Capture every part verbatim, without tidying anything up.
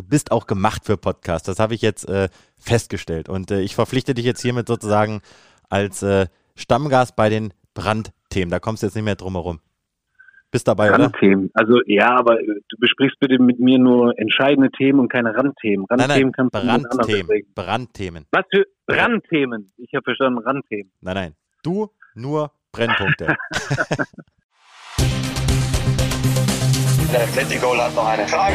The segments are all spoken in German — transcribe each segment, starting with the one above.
du bist auch gemacht für Podcasts. Das habe ich jetzt äh, festgestellt. Und äh, ich verpflichte dich jetzt hiermit sozusagen als äh, Stammgast bei den Brandthemen. Da kommst du jetzt nicht mehr drum herum. Bist dabei, Randthemen. oder? Also ja, aber du besprichst bitte mit mir nur entscheidende Themen und keine Randthemen. Randthemen nein, nein, kannst du mit anderen Brandthemen. Brandthemen. Was für Randthemen? Ich habe verstanden, Randthemen. Nein, nein. Du nur Brennpunkte. Der Atletico hat noch eine Frage.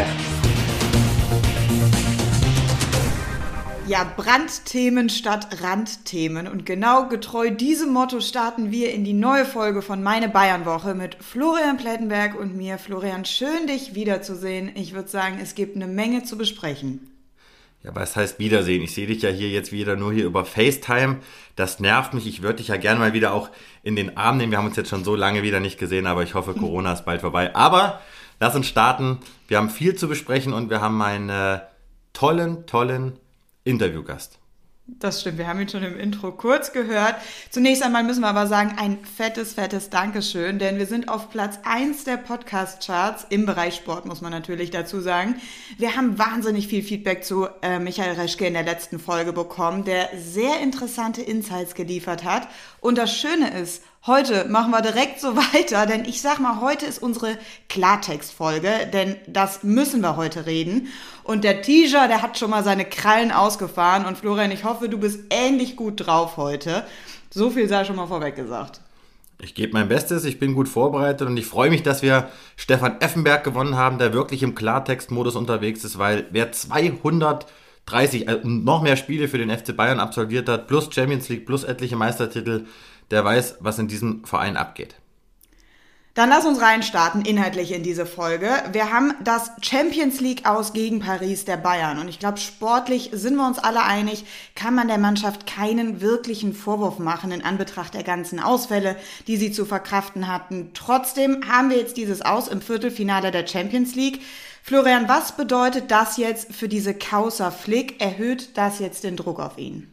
Ja, Brandthemen statt Randthemen. Und genau getreu diesem Motto starten wir in die neue Folge von Meine Bayern-Woche mit Florian Plettenberg und mir. Florian, schön, dich wiederzusehen. Ich würde sagen, es gibt eine Menge zu besprechen. Ja, aber es heißt Wiedersehen. Ich sehe dich ja hier jetzt wieder nur hier über FaceTime. Das nervt mich. Ich würde dich ja gerne mal wieder auch in den Arm nehmen. Wir haben uns jetzt schon so lange wieder nicht gesehen, aber ich hoffe, Corona ist bald vorbei. Aber lass uns starten. Wir haben viel zu besprechen und wir haben einen äh, tollen, tollen Interviewgast. Das stimmt, wir haben ihn schon im Intro kurz gehört. Zunächst einmal müssen wir aber sagen, ein fettes, fettes Dankeschön, denn wir sind auf Platz eins der Podcast-Charts, im Bereich Sport muss man natürlich dazu sagen. Wir haben wahnsinnig viel Feedback zu äh, Michael Reschke in der letzten Folge bekommen, der sehr interessante Insights geliefert hat. Und das Schöne ist, heute machen wir direkt so weiter, denn ich sag mal, heute ist unsere Klartext-Folge, denn das müssen wir heute reden. Und der Teaser, der hat schon mal seine Krallen ausgefahren. Und Florian, ich hoffe, du bist ähnlich gut drauf heute. So viel sei schon mal vorweg gesagt. Ich gebe mein Bestes, ich bin gut vorbereitet und ich freue mich, dass wir Stefan Effenberg gewonnen haben, der wirklich im Klartext-Modus unterwegs ist, weil wer zweihundertdreißig, also noch mehr Spiele für den F C Bayern absolviert hat, plus Champions League, plus etliche Meistertitel, der weiß, was in diesem Verein abgeht. Dann lass uns reinstarten, inhaltlich in diese Folge. Wir haben das Champions League aus gegen Paris der Bayern. Und ich glaube, sportlich sind wir uns alle einig, kann man der Mannschaft keinen wirklichen Vorwurf machen in Anbetracht der ganzen Ausfälle, die sie zu verkraften hatten. Trotzdem haben wir jetzt dieses Aus im Viertelfinale der Champions League. Florian, was bedeutet das jetzt für diese Causa Flick? Erhöht das jetzt den Druck auf ihn?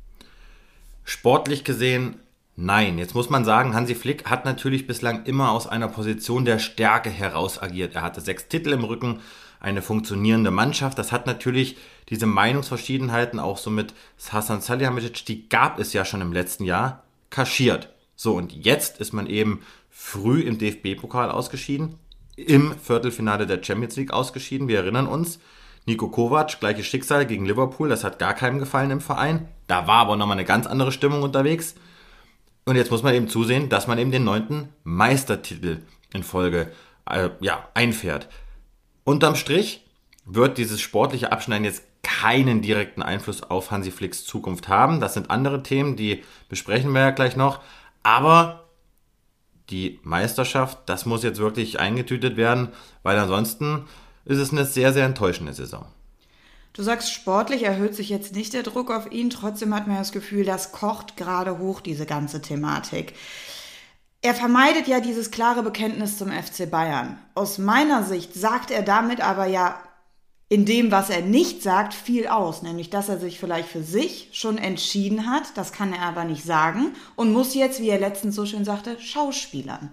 Sportlich gesehen nein. Jetzt muss man sagen, Hansi Flick hat natürlich bislang immer aus einer Position der Stärke heraus agiert. Er hatte sechs Titel im Rücken, eine funktionierende Mannschaft. Das hat natürlich diese Meinungsverschiedenheiten auch so mit Hasan Salihamidzic, die gab es ja schon im letzten Jahr, kaschiert. So, und jetzt ist man eben früh im D F B-Pokal ausgeschieden, im Viertelfinale der Champions League ausgeschieden. Wir erinnern uns, Niko Kovac, gleiches Schicksal gegen Liverpool, das hat gar keinem gefallen im Verein. Da war aber nochmal eine ganz andere Stimmung unterwegs. Und jetzt muss man eben zusehen, dass man eben den neunten Meistertitel in Folge äh, ja, einfährt. Unterm Strich wird dieses sportliche Abschneiden jetzt keinen direkten Einfluss auf Hansi Flicks Zukunft haben. Das sind andere Themen, die besprechen wir ja gleich noch. Aber die Meisterschaft, das muss jetzt wirklich eingetütet werden, weil ansonsten ist es eine sehr, sehr enttäuschende Saison. Du sagst, sportlich erhöht sich jetzt nicht der Druck auf ihn. Trotzdem hat man das Gefühl, das kocht gerade hoch, diese ganze Thematik. Er vermeidet ja dieses klare Bekenntnis zum F C Bayern. Aus meiner Sicht sagt er damit aber ja in dem, was er nicht sagt, viel aus. Nämlich, dass er sich vielleicht für sich schon entschieden hat. Das kann er aber nicht sagen. Und muss jetzt, wie er letztens so schön sagte, schauspielern.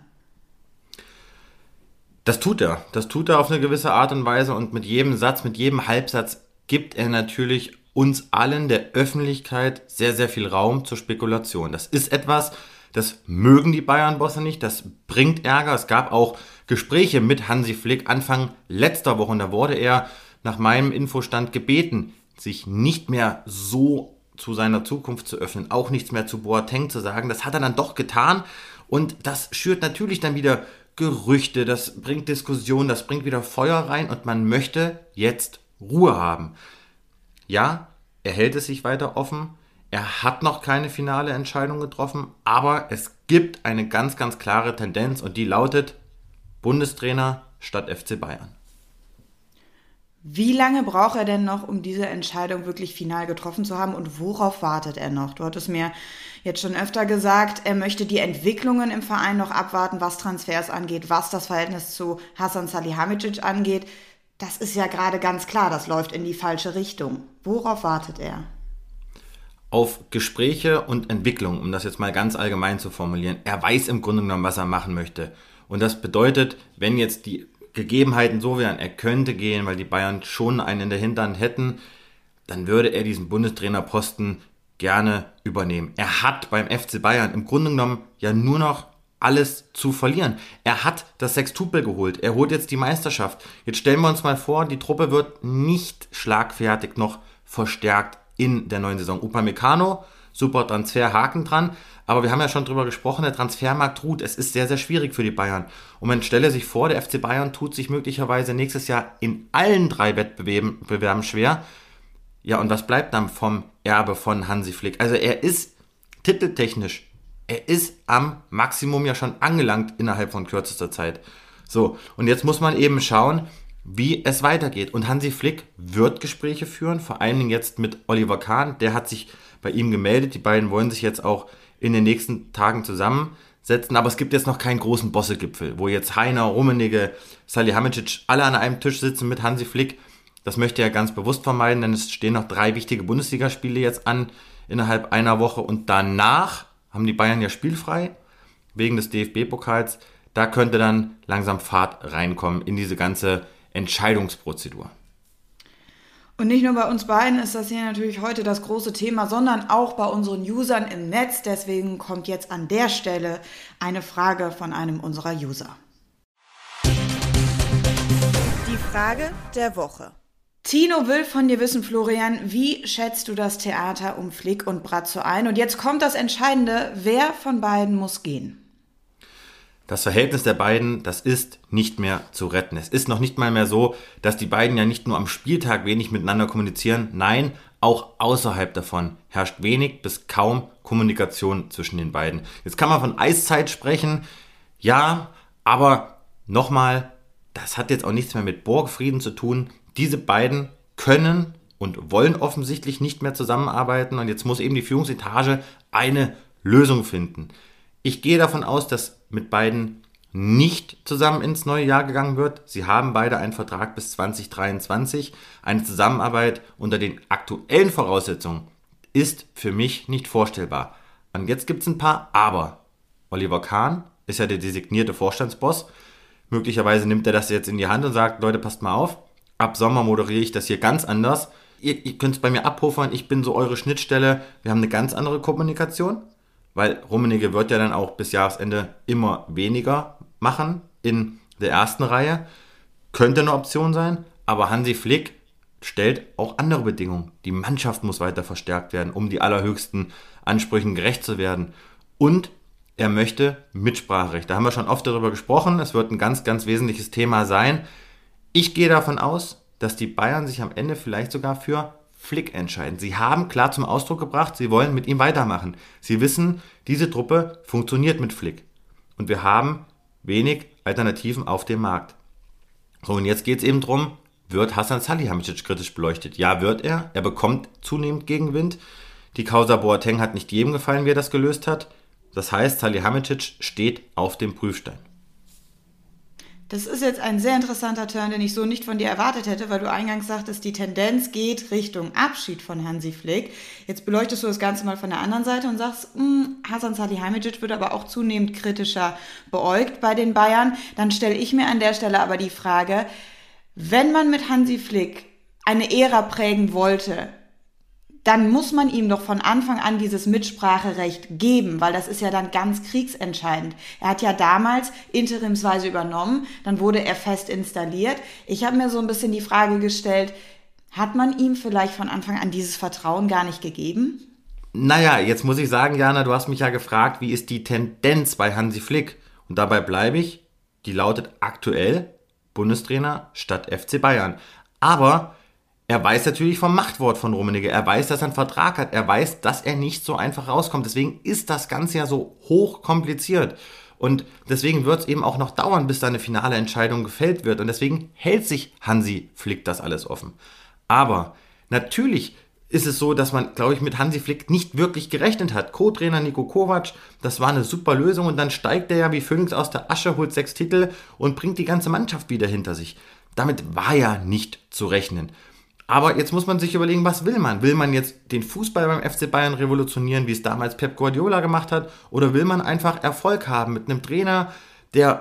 Das tut er. Das tut er auf eine gewisse Art und Weise. Und mit jedem Satz, mit jedem Halbsatz gibt er natürlich uns allen, der Öffentlichkeit, sehr, sehr viel Raum zur Spekulation. Das ist etwas, das mögen die Bayern-Bosse nicht, das bringt Ärger. Es gab auch Gespräche mit Hansi Flick Anfang letzter Woche und da wurde er nach meinem Infostand gebeten, sich nicht mehr so zu seiner Zukunft zu öffnen, auch nichts mehr zu Boateng zu sagen. Das hat er dann doch getan und das schürt natürlich dann wieder Gerüchte, das bringt Diskussionen, das bringt wieder Feuer rein und man möchte jetzt Ruhe haben. Ja, er hält es sich weiter offen. Er hat noch keine finale Entscheidung getroffen, aber es gibt eine ganz, ganz klare Tendenz und die lautet Bundestrainer statt F C Bayern. Wie lange braucht er denn noch, um diese Entscheidung wirklich final getroffen zu haben und worauf wartet er noch? Du hattest mir jetzt schon öfter gesagt, er möchte die Entwicklungen im Verein noch abwarten, was Transfers angeht, was das Verhältnis zu Hasan Salihamidzic angeht. Das ist ja gerade ganz klar, das läuft in die falsche Richtung. Worauf wartet er? Auf Gespräche und Entwicklung, um das jetzt mal ganz allgemein zu formulieren. Er weiß im Grunde genommen, was er machen möchte. Und das bedeutet, wenn jetzt die Gegebenheiten so wären, er könnte gehen, weil die Bayern schon einen in der Hinterhand hätten, dann würde er diesen Bundestrainerposten gerne übernehmen. Er hat beim F C Bayern im Grunde genommen ja nur noch alles zu verlieren. Er hat das Sextupel geholt. Er holt jetzt die Meisterschaft. Jetzt stellen wir uns mal vor, die Truppe wird nicht schlagfertig noch verstärkt in der neuen Saison. Upamecano, super Transfer, Haken dran. Aber wir haben ja schon drüber gesprochen, der Transfermarkt ruht. Es ist sehr, sehr schwierig für die Bayern. Und man stelle sich vor, der F C Bayern tut sich möglicherweise nächstes Jahr in allen drei Wettbewerben schwer. Ja, und was bleibt dann vom Erbe von Hansi Flick? Also er ist titeltechnisch, er ist am Maximum ja schon angelangt innerhalb von kürzester Zeit. So, und jetzt muss man eben schauen, wie es weitergeht. Und Hansi Flick wird Gespräche führen, vor allen Dingen jetzt mit Oliver Kahn. Der hat sich bei ihm gemeldet. Die beiden wollen sich jetzt auch in den nächsten Tagen zusammensetzen. Aber es gibt jetzt noch keinen großen Bossegipfel, wo jetzt Heiner, Rummenigge, Salihamidzic alle an einem Tisch sitzen mit Hansi Flick. Das möchte er ganz bewusst vermeiden, denn es stehen noch drei wichtige Bundesligaspiele jetzt an innerhalb einer Woche. Und danach haben die Bayern ja spielfrei wegen des D F B-Pokals. Da könnte dann langsam Fahrt reinkommen in diese ganze Entscheidungsprozedur. Und nicht nur bei uns beiden ist das hier natürlich heute das große Thema, sondern auch bei unseren Usern im Netz. Deswegen kommt jetzt an der Stelle eine Frage von einem unserer User. Die Frage der Woche. Tino will von dir wissen, Florian, wie schätzt du das Theater um Flick und Brazzo ein? Und jetzt kommt das Entscheidende, wer von beiden muss gehen? Das Verhältnis der beiden, das ist nicht mehr zu retten. Es ist noch nicht mal mehr so, dass die beiden ja nicht nur am Spieltag wenig miteinander kommunizieren. Nein, auch außerhalb davon herrscht wenig bis kaum Kommunikation zwischen den beiden. Jetzt kann man von Eiszeit sprechen, ja, aber nochmal, das hat jetzt auch nichts mehr mit Burgfrieden zu tun. Diese beiden können und wollen offensichtlich nicht mehr zusammenarbeiten und jetzt muss eben die Führungsetage eine Lösung finden. Ich gehe davon aus, dass mit beiden nicht zusammen ins neue Jahr gegangen wird. Sie haben beide einen Vertrag bis zwanzig dreiundzwanzig. Eine Zusammenarbeit unter den aktuellen Voraussetzungen ist für mich nicht vorstellbar. Und jetzt gibt es ein paar Aber. Oliver Kahn ist ja der designierte Vorstandsboss. Möglicherweise nimmt er das jetzt in die Hand und sagt, Leute, passt mal auf. Ab Sommer moderiere ich das hier ganz anders. Ihr, ihr könnt es bei mir abpuffern. Ich bin so eure Schnittstelle. Wir haben eine ganz andere Kommunikation. Weil Rummenigge wird ja dann auch bis Jahresende immer weniger machen in der ersten Reihe. Könnte eine Option sein, aber Hansi Flick stellt auch andere Bedingungen. Die Mannschaft muss weiter verstärkt werden, um die allerhöchsten Ansprüchen gerecht zu werden. Und er möchte Mitspracherecht. Da haben wir schon oft darüber gesprochen. Es wird ein ganz, ganz wesentliches Thema sein. Ich gehe davon aus, dass die Bayern sich am Ende vielleicht sogar für Flick entscheiden. Sie haben klar zum Ausdruck gebracht, sie wollen mit ihm weitermachen. Sie wissen, diese Truppe funktioniert mit Flick. Und wir haben wenig Alternativen auf dem Markt. So, und jetzt geht es eben darum, wird Hasan Salihamidzic kritisch beleuchtet? Ja, wird er. Er bekommt zunehmend Gegenwind. Die Causa Boateng hat nicht jedem gefallen, wie er das gelöst hat. Das heißt, Salihamidzic steht auf dem Prüfstein. Das ist jetzt ein sehr interessanter Turn, den ich so nicht von dir erwartet hätte, weil du eingangs sagtest, die Tendenz geht Richtung Abschied von Hansi Flick. Jetzt beleuchtest du das Ganze mal von der anderen Seite und sagst, Hasan Salihamidzic wird aber auch zunehmend kritischer beäugt bei den Bayern. Dann stelle ich mir an der Stelle aber die Frage, wenn man mit Hansi Flick eine Ära prägen wollte, dann muss man ihm doch von Anfang an dieses Mitspracherecht geben, weil das ist ja dann ganz kriegsentscheidend. Er hat ja damals interimsweise übernommen, dann wurde er fest installiert. Ich habe mir so ein bisschen die Frage gestellt, hat man ihm vielleicht von Anfang an dieses Vertrauen gar nicht gegeben? Naja, jetzt muss ich sagen, Jana, du hast mich ja gefragt, wie ist die Tendenz bei Hansi Flick? Und dabei bleibe ich, die lautet aktuell Bundestrainer statt F C Bayern. Aber er weiß natürlich vom Machtwort von Rummenigge. Er weiß, dass er einen Vertrag hat. Er weiß, dass er nicht so einfach rauskommt. Deswegen ist das Ganze ja so hoch kompliziert. Und deswegen wird es eben auch noch dauern, bis da eine finale Entscheidung gefällt wird. Und deswegen hält sich Hansi Flick das alles offen. Aber natürlich ist es so, dass man, glaube ich, mit Hansi Flick nicht wirklich gerechnet hat. Co-Trainer Niko Kovac, das war eine super Lösung. Und dann steigt er ja wie Phönix aus der Asche, holt sechs Titel und bringt die ganze Mannschaft wieder hinter sich. Damit war ja nicht zu rechnen. Aber jetzt muss man sich überlegen, was will man? Will man jetzt den Fußball beim F C Bayern revolutionieren, wie es damals Pep Guardiola gemacht hat? Oder will man einfach Erfolg haben mit einem Trainer, der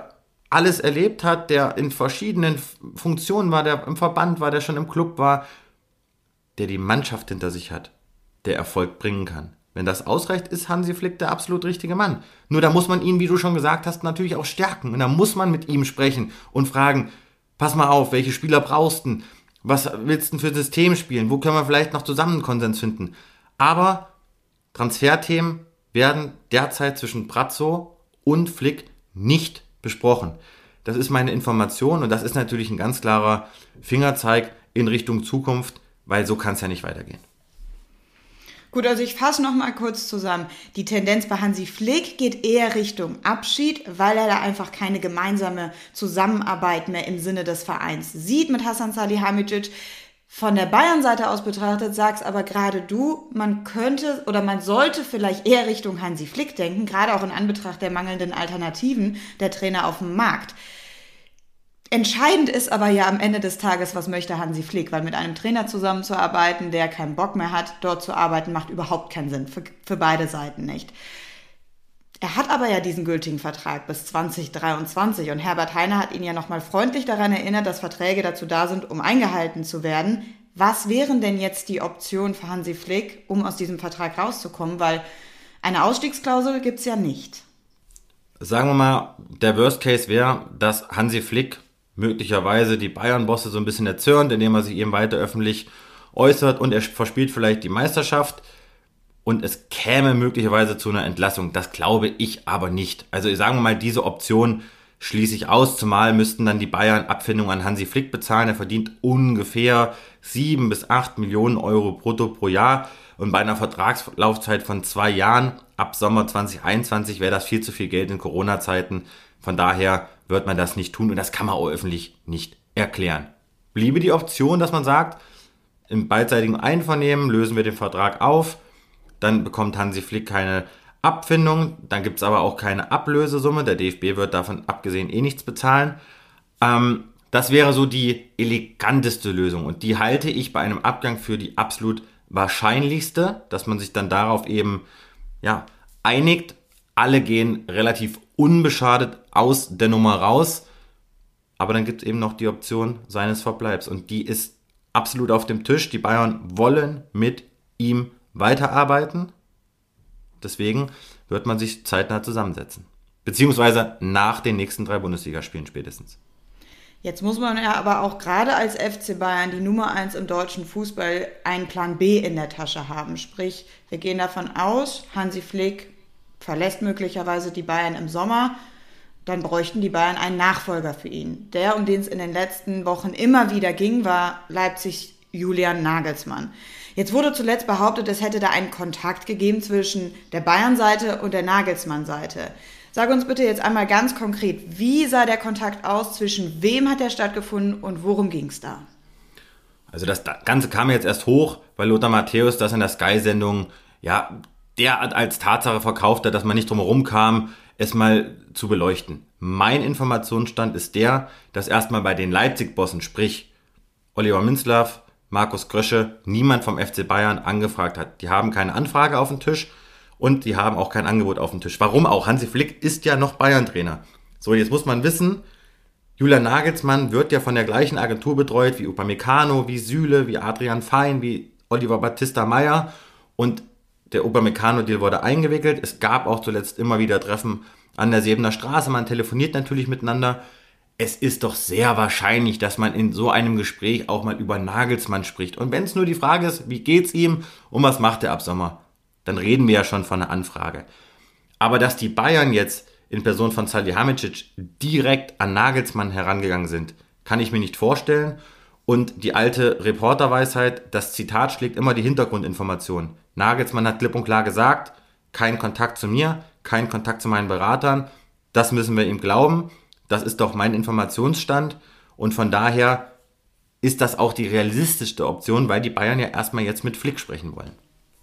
alles erlebt hat, der in verschiedenen Funktionen war, der im Verband war, der schon im Club war, der die Mannschaft hinter sich hat, der Erfolg bringen kann. Wenn das ausreicht, ist Hansi Flick der absolut richtige Mann. Nur da muss man ihn, wie du schon gesagt hast, natürlich auch stärken. Und da muss man mit ihm sprechen und fragen, pass mal auf, welche Spieler brauchst du? Was willst du für ein System spielen? Wo können wir vielleicht noch zusammen einen Konsens finden? Aber Transferthemen werden derzeit zwischen Brazzo und Flick nicht besprochen. Das ist meine Information und das ist natürlich ein ganz klarer Fingerzeig in Richtung Zukunft, weil so kann es ja nicht weitergehen. Gut, also ich fasse noch mal kurz zusammen. Die Tendenz bei Hansi Flick geht eher Richtung Abschied, weil er da einfach keine gemeinsame Zusammenarbeit mehr im Sinne des Vereins sieht mit Hasan Salihamidzic. Von der Bayern-Seite aus betrachtet, sagst aber gerade du, man könnte oder man sollte vielleicht eher Richtung Hansi Flick denken, gerade auch in Anbetracht der mangelnden Alternativen der Trainer auf dem Markt. Entscheidend ist aber ja am Ende des Tages, was möchte Hansi Flick, weil mit einem Trainer zusammenzuarbeiten, der keinen Bock mehr hat, dort zu arbeiten, macht überhaupt keinen Sinn, für, für beide Seiten nicht. Er hat aber ja diesen gültigen Vertrag bis zwanzig dreiundzwanzig und Herbert Heiner hat ihn ja nochmal freundlich daran erinnert, dass Verträge dazu da sind, um eingehalten zu werden. Was wären denn jetzt die Optionen für Hansi Flick, um aus diesem Vertrag rauszukommen, weil eine Ausstiegsklausel gibt's ja nicht. Sagen wir mal, der Worst Case wäre, dass Hansi Flick möglicherweise die Bayern-Bosse so ein bisschen erzürnt, indem er sich eben weiter öffentlich äußert und er verspielt vielleicht die Meisterschaft und es käme möglicherweise zu einer Entlassung. Das glaube ich aber nicht. Also sagen wir mal, diese Option schließe ich aus, zumal müssten dann die Bayern Abfindung an Hansi Flick bezahlen. Er verdient ungefähr sieben bis acht Millionen Euro brutto pro Jahr und bei einer Vertragslaufzeit von zwei Jahren ab Sommer zwanzig einundzwanzig wäre das viel zu viel Geld in Corona-Zeiten. Von daher wird man das nicht tun und das kann man auch öffentlich nicht erklären. Bliebe die Option, dass man sagt, im beidseitigen Einvernehmen lösen wir den Vertrag auf, dann bekommt Hansi Flick keine Abfindung, dann gibt es aber auch keine Ablösesumme, der D F B wird davon abgesehen eh nichts bezahlen. Ähm, das wäre so die eleganteste Lösung und die halte ich bei einem Abgang für die absolut wahrscheinlichste, dass man sich dann darauf eben ja, einigt. Alle gehen relativ unbeschadet aus der Nummer raus, aber dann gibt es eben noch die Option seines Verbleibs und die ist absolut auf dem Tisch. Die Bayern wollen mit ihm weiterarbeiten, deswegen wird man sich zeitnah zusammensetzen, beziehungsweise nach den nächsten drei Bundesligaspielen spätestens. Jetzt muss man ja aber auch gerade als F C Bayern, die Nummer eins im deutschen Fußball, einen Plan B in der Tasche haben. Sprich, wir gehen davon aus, Hansi Flick verlässt möglicherweise die Bayern im Sommer, dann bräuchten die Bayern einen Nachfolger für ihn. Der, um den es in den letzten Wochen immer wieder ging, war Leipzig Julian Nagelsmann. Jetzt wurde zuletzt behauptet, es hätte da einen Kontakt gegeben zwischen der Bayern-Seite und der Nagelsmann-Seite. Sag uns bitte jetzt einmal ganz konkret, wie sah der Kontakt aus, zwischen wem hat der stattgefunden und worum ging es da? Also das Ganze kam jetzt erst hoch, weil Lothar Matthäus das in der Sky-Sendung ja derart als Tatsache verkauft hat, dass man nicht drum herum kam, es mal zu beleuchten. Mein Informationsstand ist der, dass erstmal bei den Leipzig-Bossen, sprich Oliver Minzlaff, Markus Krösche, niemand vom F C Bayern angefragt hat. Die haben keine Anfrage auf dem Tisch und die haben auch kein Angebot auf dem Tisch. Warum auch? Hansi Flick ist ja noch Bayern-Trainer. So, jetzt muss man wissen, Julian Nagelsmann wird ja von der gleichen Agentur betreut wie Upamecano, wie Süle, wie Adrian Fein, wie Oliver Battista Meyer und der Upamecano-Deal wurde eingewickelt. Es gab auch zuletzt immer wieder Treffen an der Sebener Straße. Man telefoniert natürlich miteinander. Es ist doch sehr wahrscheinlich, dass man in so einem Gespräch auch mal über Nagelsmann spricht. Und wenn es nur die Frage ist, wie geht's ihm und was macht er ab Sommer, dann reden wir ja schon von einer Anfrage. Aber dass die Bayern jetzt in Person von Salihamidzic direkt an Nagelsmann herangegangen sind, kann ich mir nicht vorstellen. Und die alte Reporterweisheit, das Zitat schlägt immer die Hintergrundinformation. Nagelsmann hat klipp und klar gesagt, kein Kontakt zu mir, kein Kontakt zu meinen Beratern. Das müssen wir ihm glauben. Das ist doch mein Informationsstand. Und von daher ist das auch die realistischste Option, weil die Bayern ja erstmal jetzt mit Flick sprechen wollen.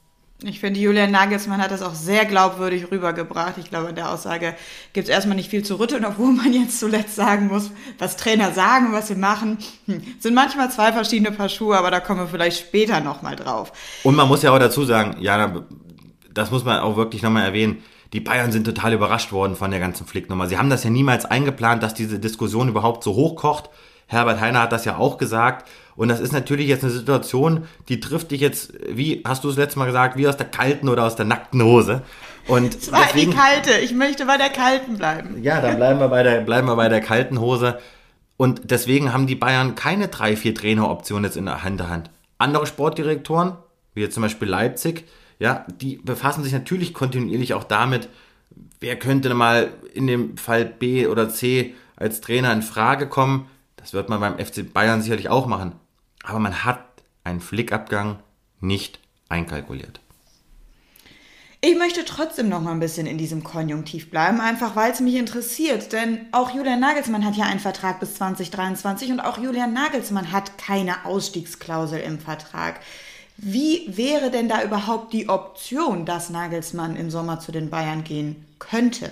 Ich finde, Julian Nagelsmann hat das auch sehr glaubwürdig rübergebracht. Ich glaube, in der Aussage gibt es erstmal nicht viel zu rütteln, obwohl man jetzt zuletzt sagen muss, was Trainer sagen, was sie machen. Hm. Sind manchmal zwei verschiedene Paar Schuhe, aber da kommen wir vielleicht später nochmal drauf. Und man muss ja auch dazu sagen, ja, das muss man auch wirklich nochmal erwähnen, die Bayern sind total überrascht worden von der ganzen Flick-Nummer. Sie haben das ja niemals eingeplant, dass diese Diskussion überhaupt so hochkocht. Herbert Hainer hat das ja auch gesagt. Und das ist natürlich jetzt eine Situation, die trifft dich jetzt, wie hast du es letztes Mal gesagt, wie aus der kalten oder aus der nackten Hose. Und es war deswegen, die kalte, ich möchte bei der kalten bleiben. Ja, dann bleiben wir bei der, bleiben wir bei der kalten Hose. Und deswegen haben die Bayern keine drei, vier Traineroptionen jetzt in der Hinterhand. Andere Sportdirektoren, wie jetzt zum Beispiel Leipzig, ja, die befassen sich natürlich kontinuierlich auch damit, wer könnte mal in dem Fall B oder C als Trainer in Frage kommen. Das wird man beim F C Bayern sicherlich auch machen. Aber man hat einen Flick-Abgang nicht einkalkuliert. Ich möchte trotzdem noch mal ein bisschen in diesem Konjunktiv bleiben, einfach weil es mich interessiert. Denn auch Julian Nagelsmann hat ja einen Vertrag bis zwanzig dreiundzwanzig und auch Julian Nagelsmann hat keine Ausstiegsklausel im Vertrag. Wie wäre denn da überhaupt die Option, dass Nagelsmann im Sommer zu den Bayern gehen könnte?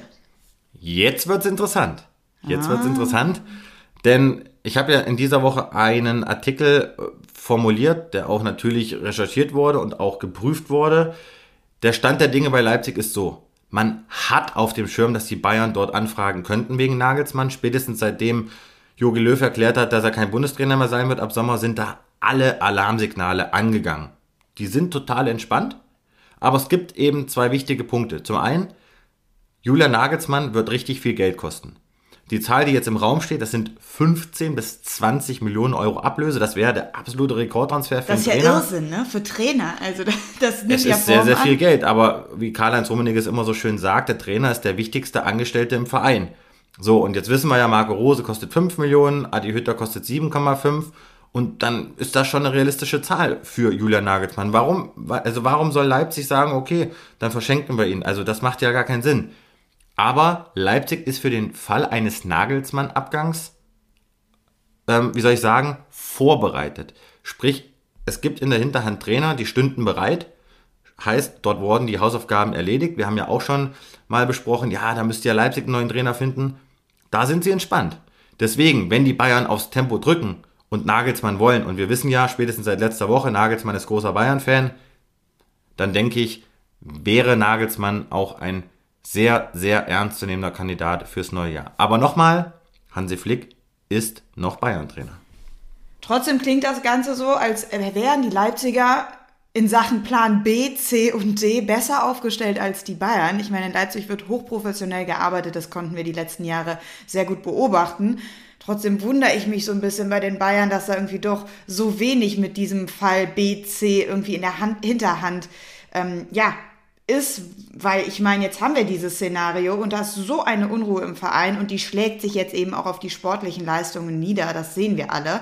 Jetzt wird's interessant. Jetzt ah. wird's interessant, denn ich habe ja in dieser Woche einen Artikel formuliert, der auch natürlich recherchiert wurde und auch geprüft wurde. Der Stand der Dinge bei Leipzig ist so: Man hat auf dem Schirm, dass die Bayern dort anfragen könnten wegen Nagelsmann. Spätestens seitdem Jogi Löw erklärt hat, dass er kein Bundestrainer mehr sein wird ab Sommer, sind da alle Alarmsignale angegangen. Die sind total entspannt, aber es gibt eben zwei wichtige Punkte. Zum einen, Julian Nagelsmann wird richtig viel Geld kosten. Die Zahl, die jetzt im Raum steht, das sind fünfzehn bis zwanzig Millionen Euro Ablöse. Das wäre der absolute Rekordtransfer für einen Trainer. Das ist ja Irrsinn, ne? Für Trainer. Also das, das nimmt es ja ist sehr, sehr viel Geld. Aber wie Karl-Heinz Rummenigge es immer so schön sagt, der Trainer ist der wichtigste Angestellte im Verein. So, und jetzt wissen wir ja, Marco Rose kostet fünf Millionen, Adi Hütter kostet sieben Komma fünf. Und dann ist das schon eine realistische Zahl für Julian Nagelsmann. Warum? Also warum soll Leipzig sagen, okay, dann verschenken wir ihn? Also das macht ja gar keinen Sinn. Aber Leipzig ist für den Fall eines Nagelsmann-Abgangs, ähm, wie soll ich sagen, vorbereitet. Sprich, es gibt in der Hinterhand Trainer, die stünden bereit. Heißt, dort wurden die Hausaufgaben erledigt. Wir haben ja auch schon mal besprochen, ja, da müsste ja Leipzig einen neuen Trainer finden. Da sind sie entspannt. Deswegen, wenn die Bayern aufs Tempo drücken und Nagelsmann wollen, und wir wissen ja spätestens seit letzter Woche, Nagelsmann ist großer Bayern-Fan, dann denke ich, wäre Nagelsmann auch ein sehr, sehr ernstzunehmender Kandidat fürs neue Jahr. Aber nochmal, Hansi Flick ist noch Bayern-Trainer. Trotzdem klingt das Ganze so, als wären die Leipziger in Sachen Plan B, C und D besser aufgestellt als die Bayern. Ich meine, in Leipzig wird hochprofessionell gearbeitet, das konnten wir die letzten Jahre sehr gut beobachten. Trotzdem wundere ich mich so ein bisschen bei den Bayern, dass da irgendwie doch so wenig mit diesem Fall B, C irgendwie in der Hand, Hinterhand, ähm, ja, ist, weil ich meine, jetzt haben wir dieses Szenario und da ist so eine Unruhe im Verein und die schlägt sich jetzt eben auch auf die sportlichen Leistungen nieder, das sehen wir alle.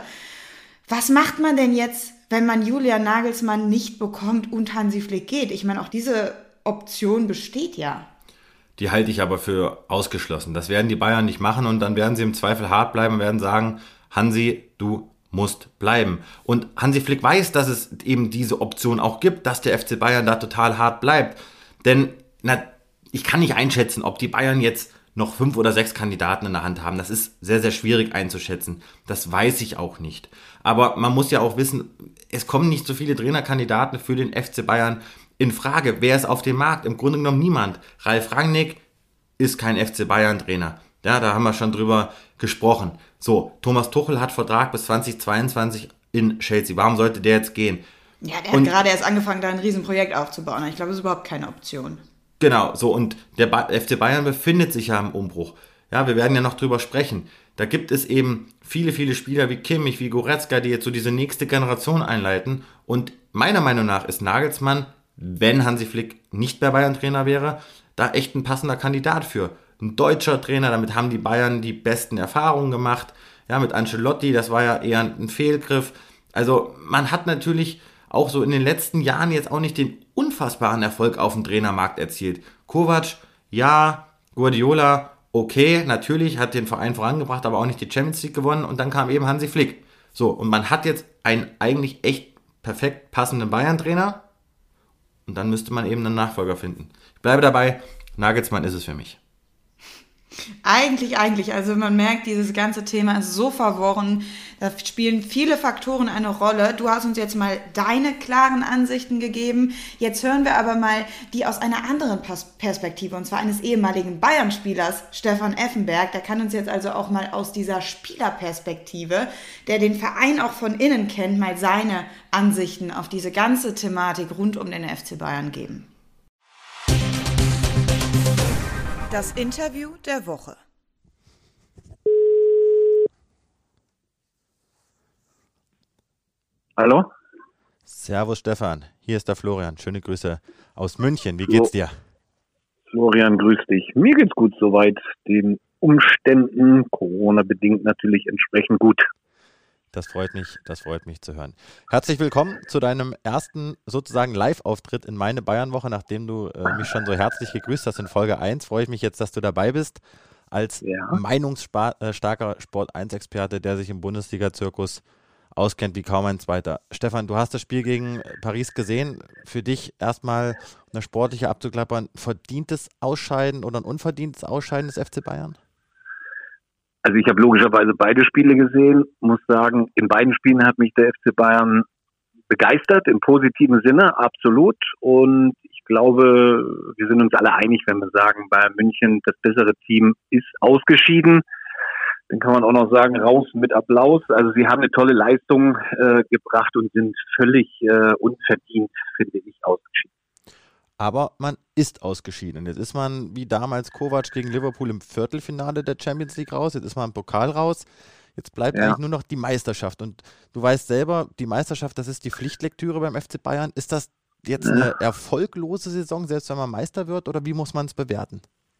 Was macht man denn jetzt, wenn man Julian Nagelsmann nicht bekommt und Hansi Flick geht? Ich meine, auch diese Option besteht ja. Die halte ich aber für ausgeschlossen. Das werden die Bayern nicht machen und dann werden sie im Zweifel hart bleiben und werden sagen, Hansi, du musst bleiben. Und Hansi Flick weiß, dass es eben diese Option auch gibt, dass der F C Bayern da total hart bleibt. Denn na, ich kann nicht einschätzen, ob die Bayern jetzt noch fünf oder sechs Kandidaten in der Hand haben. Das ist sehr, sehr schwierig einzuschätzen. Das weiß ich auch nicht. Aber man muss ja auch wissen, es kommen nicht so viele Trainerkandidaten für den F C Bayern in Frage. Wer ist auf dem Markt? Im Grunde genommen niemand. Ralf Rangnick ist kein F C Bayern-Trainer. Ja, da haben wir schon drüber gesprochen. So, Thomas Tuchel hat Vertrag bis zweitausendzweiundzwanzig in Chelsea. Warum sollte der jetzt gehen? Ja, der und, hat gerade erst angefangen, da ein Riesenprojekt aufzubauen. Ich glaube, das ist überhaupt keine Option. Genau, so, und der ba- F C Bayern befindet sich ja im Umbruch. Ja, wir werden ja noch drüber sprechen. Da gibt es eben viele, viele Spieler wie Kimmich, wie Goretzka, die jetzt so diese nächste Generation einleiten. Und meiner Meinung nach ist Nagelsmann, wenn Hansi Flick nicht mehr Bayern-Trainer wäre, da echt ein passender Kandidat für. Ein deutscher Trainer, damit haben die Bayern die besten Erfahrungen gemacht. Ja, mit Ancelotti, das war ja eher ein Fehlgriff. Also man hat natürlich auch so in den letzten Jahren jetzt auch nicht den unfassbaren Erfolg auf dem Trainermarkt erzielt. Kovac, ja, Guardiola, okay, natürlich, hat den Verein vorangebracht, aber auch nicht die Champions League gewonnen und dann kam eben Hansi Flick. So, und man hat jetzt einen eigentlich echt perfekt passenden Bayern-Trainer und dann müsste man eben einen Nachfolger finden. Ich bleibe dabei, Nagelsmann ist es für mich. Eigentlich, eigentlich. Also man merkt, dieses ganze Thema ist so verworren. Da spielen viele Faktoren eine Rolle. Du hast uns jetzt mal deine klaren Ansichten gegeben. Jetzt hören wir aber mal die aus einer anderen Perspektive, und zwar eines ehemaligen Bayern-Spielers, Stefan Effenberg. Der kann uns jetzt also auch mal aus dieser Spielerperspektive, der den Verein auch von innen kennt, mal seine Ansichten auf diese ganze Thematik rund um den F C Bayern geben. Das Interview der Woche. Hallo? Servus Stefan, hier ist der Florian. Schöne Grüße aus München. Wie geht's dir? Florian, grüß dich. Mir geht's gut soweit. Den Umständen, Corona-bedingt natürlich entsprechend gut. Das freut mich, das freut mich zu hören. Herzlich willkommen zu deinem ersten sozusagen Live-Auftritt in meine Bayern-Woche, nachdem du äh, mich schon so herzlich gegrüßt hast in Folge eins. Freue ich mich jetzt, dass du dabei bist als ja. meinungsstarker Sport eins Experte, der sich im Bundesliga-Zirkus auskennt wie kaum ein zweiter. Stefan, du hast das Spiel gegen Paris gesehen. Für dich erstmal eine sportliche abzuklappern. Verdientes Ausscheiden oder ein unverdientes Ausscheiden des F C Bayern? Also ich habe logischerweise beide Spiele gesehen, muss sagen, in beiden Spielen hat mich der F C Bayern begeistert, im positiven Sinne, absolut. Und ich glaube, wir sind uns alle einig, wenn wir sagen, Bayern München, das bessere Team, ist ausgeschieden. Dann kann man auch noch sagen, raus mit Applaus. Also sie haben eine tolle Leistung äh, gebracht und sind völlig äh, unverdient, finde ich, ausgeschieden. Aber man ist ausgeschieden. Jetzt ist man wie damals Kovac gegen Liverpool im Viertelfinale der Champions League raus. Jetzt ist man im Pokal raus. Jetzt bleibt ja. eigentlich nur noch die Meisterschaft. Und du weißt selber, die Meisterschaft, das ist die Pflichtlektüre beim F C Bayern. Ist das jetzt ja. eine erfolglose Saison, selbst wenn man Meister wird? Oder wie muss man es bewerten?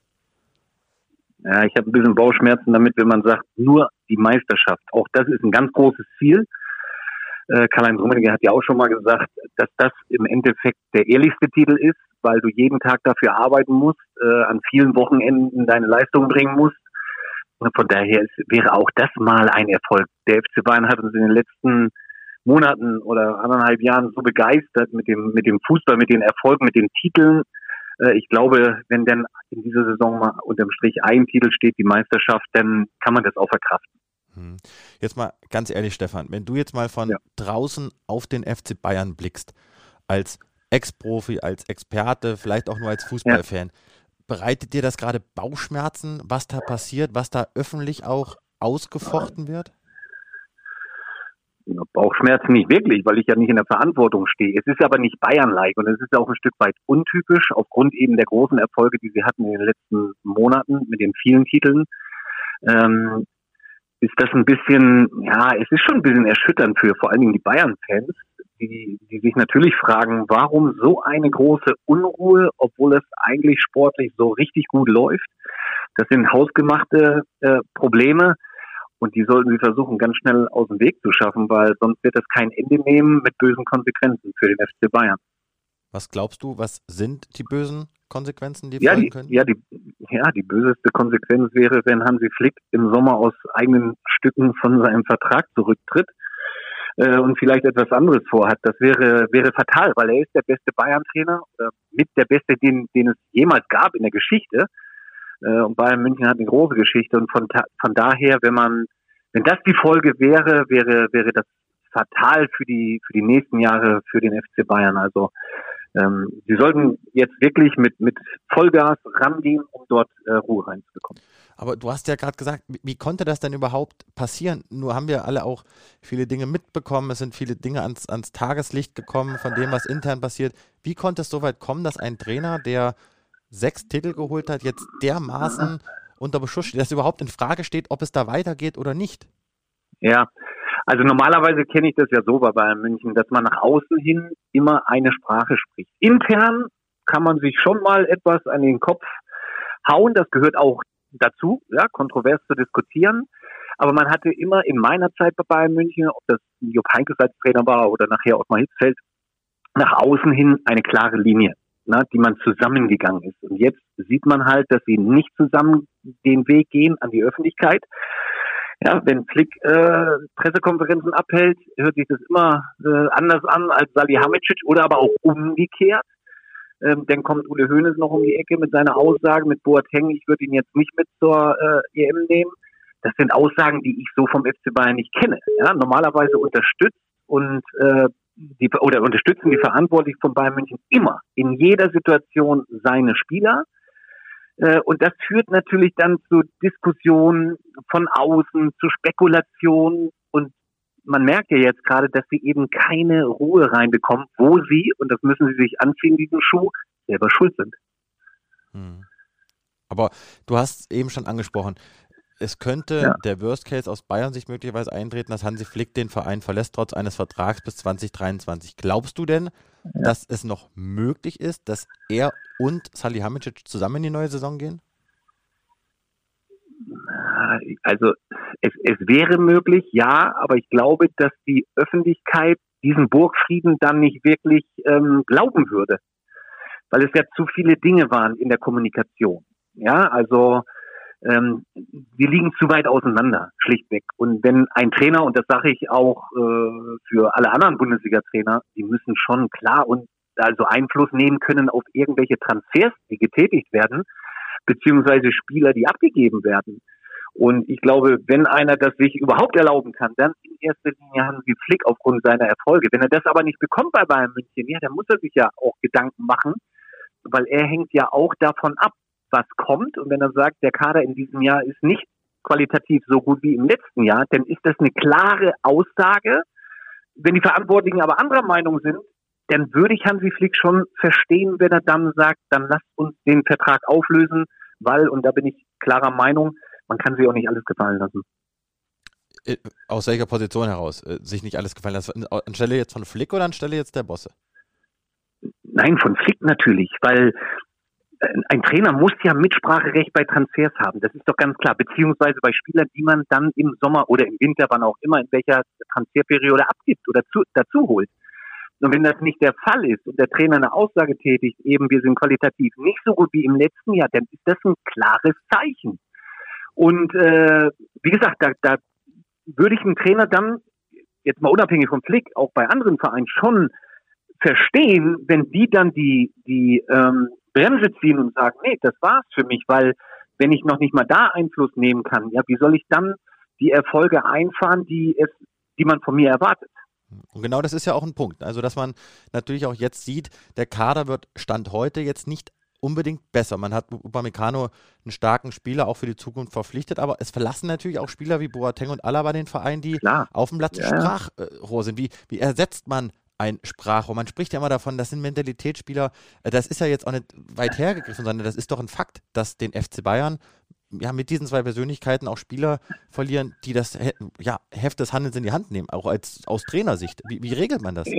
Ja, ich habe ein bisschen Bauchschmerzen damit, wenn man sagt, nur die Meisterschaft. Auch das ist ein ganz großes Ziel. Äh, Karl-Heinz Rummenigge hat ja auch schon mal gesagt, dass das im Endeffekt der ehrlichste Titel ist, weil du jeden Tag dafür arbeiten musst, äh, an vielen Wochenenden deine Leistung bringen musst. Und von daher ist, wäre auch das mal ein Erfolg. Der F C Bayern hat uns in den letzten Monaten oder anderthalb Jahren so begeistert mit dem, mit dem Fußball, mit den Erfolgen, mit den Titeln. Äh, ich glaube, wenn dann in dieser Saison mal unterm Strich ein Titel steht, die Meisterschaft, dann kann man das auch verkraften. Jetzt mal ganz ehrlich, Stefan, wenn du jetzt mal von ja. draußen auf den F C Bayern blickst, als Ex-Profi, als Experte, vielleicht auch nur als Fußballfan, ja. bereitet dir das gerade Bauchschmerzen, was da passiert, was da öffentlich auch ausgefochten wird? Bauchschmerzen nicht wirklich, weil ich ja nicht in der Verantwortung stehe. Es ist aber nicht Bayern-like und es ist auch ein Stück weit untypisch, aufgrund eben der großen Erfolge, die sie hatten in den letzten Monaten mit den vielen Titeln. Ähm, ist das ein bisschen, ja, es ist schon ein bisschen erschütternd für vor allen Dingen die Bayern-Fans, die, die sich natürlich fragen, warum so eine große Unruhe, obwohl es eigentlich sportlich so richtig gut läuft. Das sind hausgemachte äh, Probleme und die sollten sie versuchen, ganz schnell aus dem Weg zu schaffen, weil sonst wird das kein Ende nehmen mit bösen Konsequenzen für den F C Bayern. Was glaubst du, was sind die bösen Konsequenzen, die ja, folgen die, können? Ja die, ja, die böseste Konsequenz wäre, wenn Hansi Flick im Sommer aus eigenen Stücken von seinem Vertrag zurücktritt äh, und vielleicht etwas anderes vorhat. Das wäre wäre fatal, weil er ist der beste Bayern-Trainer, oder mit der beste, den, den es jemals gab in der Geschichte. Äh, und Bayern München hat eine große Geschichte. Und von, von daher, wenn man, wenn das die Folge wäre, wäre wäre das fatal für die für die nächsten Jahre für den F C Bayern. Also Ähm, sie sollten jetzt wirklich mit, mit Vollgas rangehen, um dort äh, Ruhe reinzubekommen. Aber du hast ja gerade gesagt, wie, wie konnte das denn überhaupt passieren? Nur haben wir alle auch viele Dinge mitbekommen, es sind viele Dinge ans, ans Tageslicht gekommen von dem, was intern passiert. Wie konnte es so weit kommen, dass ein Trainer, der sechs Titel geholt hat, jetzt dermaßen unter Beschuss steht, dass überhaupt in Frage steht, ob es da weitergeht oder nicht? Ja, also normalerweise kenne ich das ja so bei Bayern München, dass man nach außen hin immer eine Sprache spricht. Intern kann man sich schon mal etwas an den Kopf hauen, das gehört auch dazu, ja, kontrovers zu diskutieren. Aber man hatte immer in meiner Zeit bei Bayern München, ob das Jupp Heynckes als Trainer war oder nachher Ottmar Hitzfeld, nach außen hin eine klare Linie, ne, die man zusammengegangen ist. Und jetzt sieht man halt, dass sie nicht zusammen den Weg gehen an die Öffentlichkeit. Ja, wenn Flick äh, Pressekonferenzen abhält, hört sich das immer äh, anders an als Salihamidzic oder aber auch umgekehrt. Ähm, dann kommt Ule Hoeneß noch um die Ecke mit seiner Aussage mit Boateng, ich würde ihn jetzt nicht mit zur äh, E M nehmen. Das sind Aussagen, die ich so vom F C Bayern nicht kenne. Ja, normalerweise unterstützt und äh, die, oder unterstützen die Verantwortlichen von Bayern München immer in jeder Situation seine Spieler. Äh, und das führt natürlich dann zu Diskussionen von außen, zu Spekulationen. Und man merkt ja jetzt gerade, dass sie eben keine Ruhe reinbekommen, wo sie, und das müssen sie sich anziehen, diesen Schuh, selber schuld sind. Hm. Aber du hast eben schon angesprochen, es könnte ja. der Worst Case aus Bayern-Sicht möglicherweise eintreten, dass Hansi Flick den Verein verlässt, trotz eines Vertrags bis zwanzig dreiundzwanzig. Glaubst du denn, ja. dass es noch möglich ist, dass er und Salihamidzic zusammen in die neue Saison gehen? Also es, es wäre möglich, ja, aber ich glaube, dass die Öffentlichkeit diesen Burgfrieden dann nicht wirklich ähm, glauben würde, weil es ja zu viele Dinge waren in der Kommunikation. Ja, also ähm, wir liegen zu weit auseinander, schlichtweg. Und wenn ein Trainer, und das sage ich auch äh, für alle anderen Bundesliga-Trainer, die müssen schon klar und also Einfluss nehmen können auf irgendwelche Transfers, die getätigt werden, beziehungsweise Spieler, die abgegeben werden. Und ich glaube, wenn einer das sich überhaupt erlauben kann, dann in erster Linie Hansi Flick aufgrund seiner Erfolge. Wenn er das aber nicht bekommt bei Bayern München, ja, dann muss er sich ja auch Gedanken machen, weil er hängt ja auch davon ab, was kommt. Und wenn er sagt, der Kader in diesem Jahr ist nicht qualitativ so gut wie im letzten Jahr, dann ist das eine klare Aussage. Wenn die Verantwortlichen aber anderer Meinung sind, dann würde ich Hansi Flick schon verstehen, wenn er dann sagt, dann lasst uns den Vertrag auflösen, weil, und da bin ich klarer Meinung, man kann sich auch nicht alles gefallen lassen. Aus welcher Position heraus sich nicht alles gefallen lassen? Anstelle jetzt von Flick oder anstelle jetzt der Bosse? Nein, von Flick natürlich, weil ein Trainer muss ja Mitspracherecht bei Transfers haben, das ist doch ganz klar, beziehungsweise bei Spielern, die man dann im Sommer oder im Winter, wann auch immer, in welcher Transferperiode abgibt oder zu, dazu holt. Und wenn das nicht der Fall ist und der Trainer eine Aussage tätigt, eben wir sind qualitativ nicht so gut wie im letzten Jahr, dann ist das ein klares Zeichen. Und äh, wie gesagt, da, da würde ich einen Trainer dann, jetzt mal unabhängig vom Flick, auch bei anderen Vereinen schon verstehen, wenn die dann die, die ähm, Bremse ziehen und sagen, nee, das war's für mich, weil wenn ich noch nicht mal da Einfluss nehmen kann, ja, wie soll ich dann die Erfolge einfahren, die es, die man von mir erwartet? Und genau das ist ja auch ein Punkt. Also, dass man natürlich auch jetzt sieht, der Kader wird Stand heute jetzt nicht unbedingt besser. Man hat Upamecano einen starken Spieler auch für die Zukunft verpflichtet, aber es verlassen natürlich auch Spieler wie Boateng und Alaba den Verein, die Klar. auf dem Platz ja. Sprachrohr sind. Wie, wie ersetzt man ein Sprachrohr? Man spricht ja immer davon, das sind Mentalitätsspieler. Das ist ja jetzt auch nicht weit hergegriffen, sondern das ist doch ein Fakt, dass den F C Bayern ja, mit diesen zwei Persönlichkeiten auch Spieler verlieren, die das ja, Heft des Handelns in die Hand nehmen, auch als aus Trainersicht. Wie, wie regelt man das?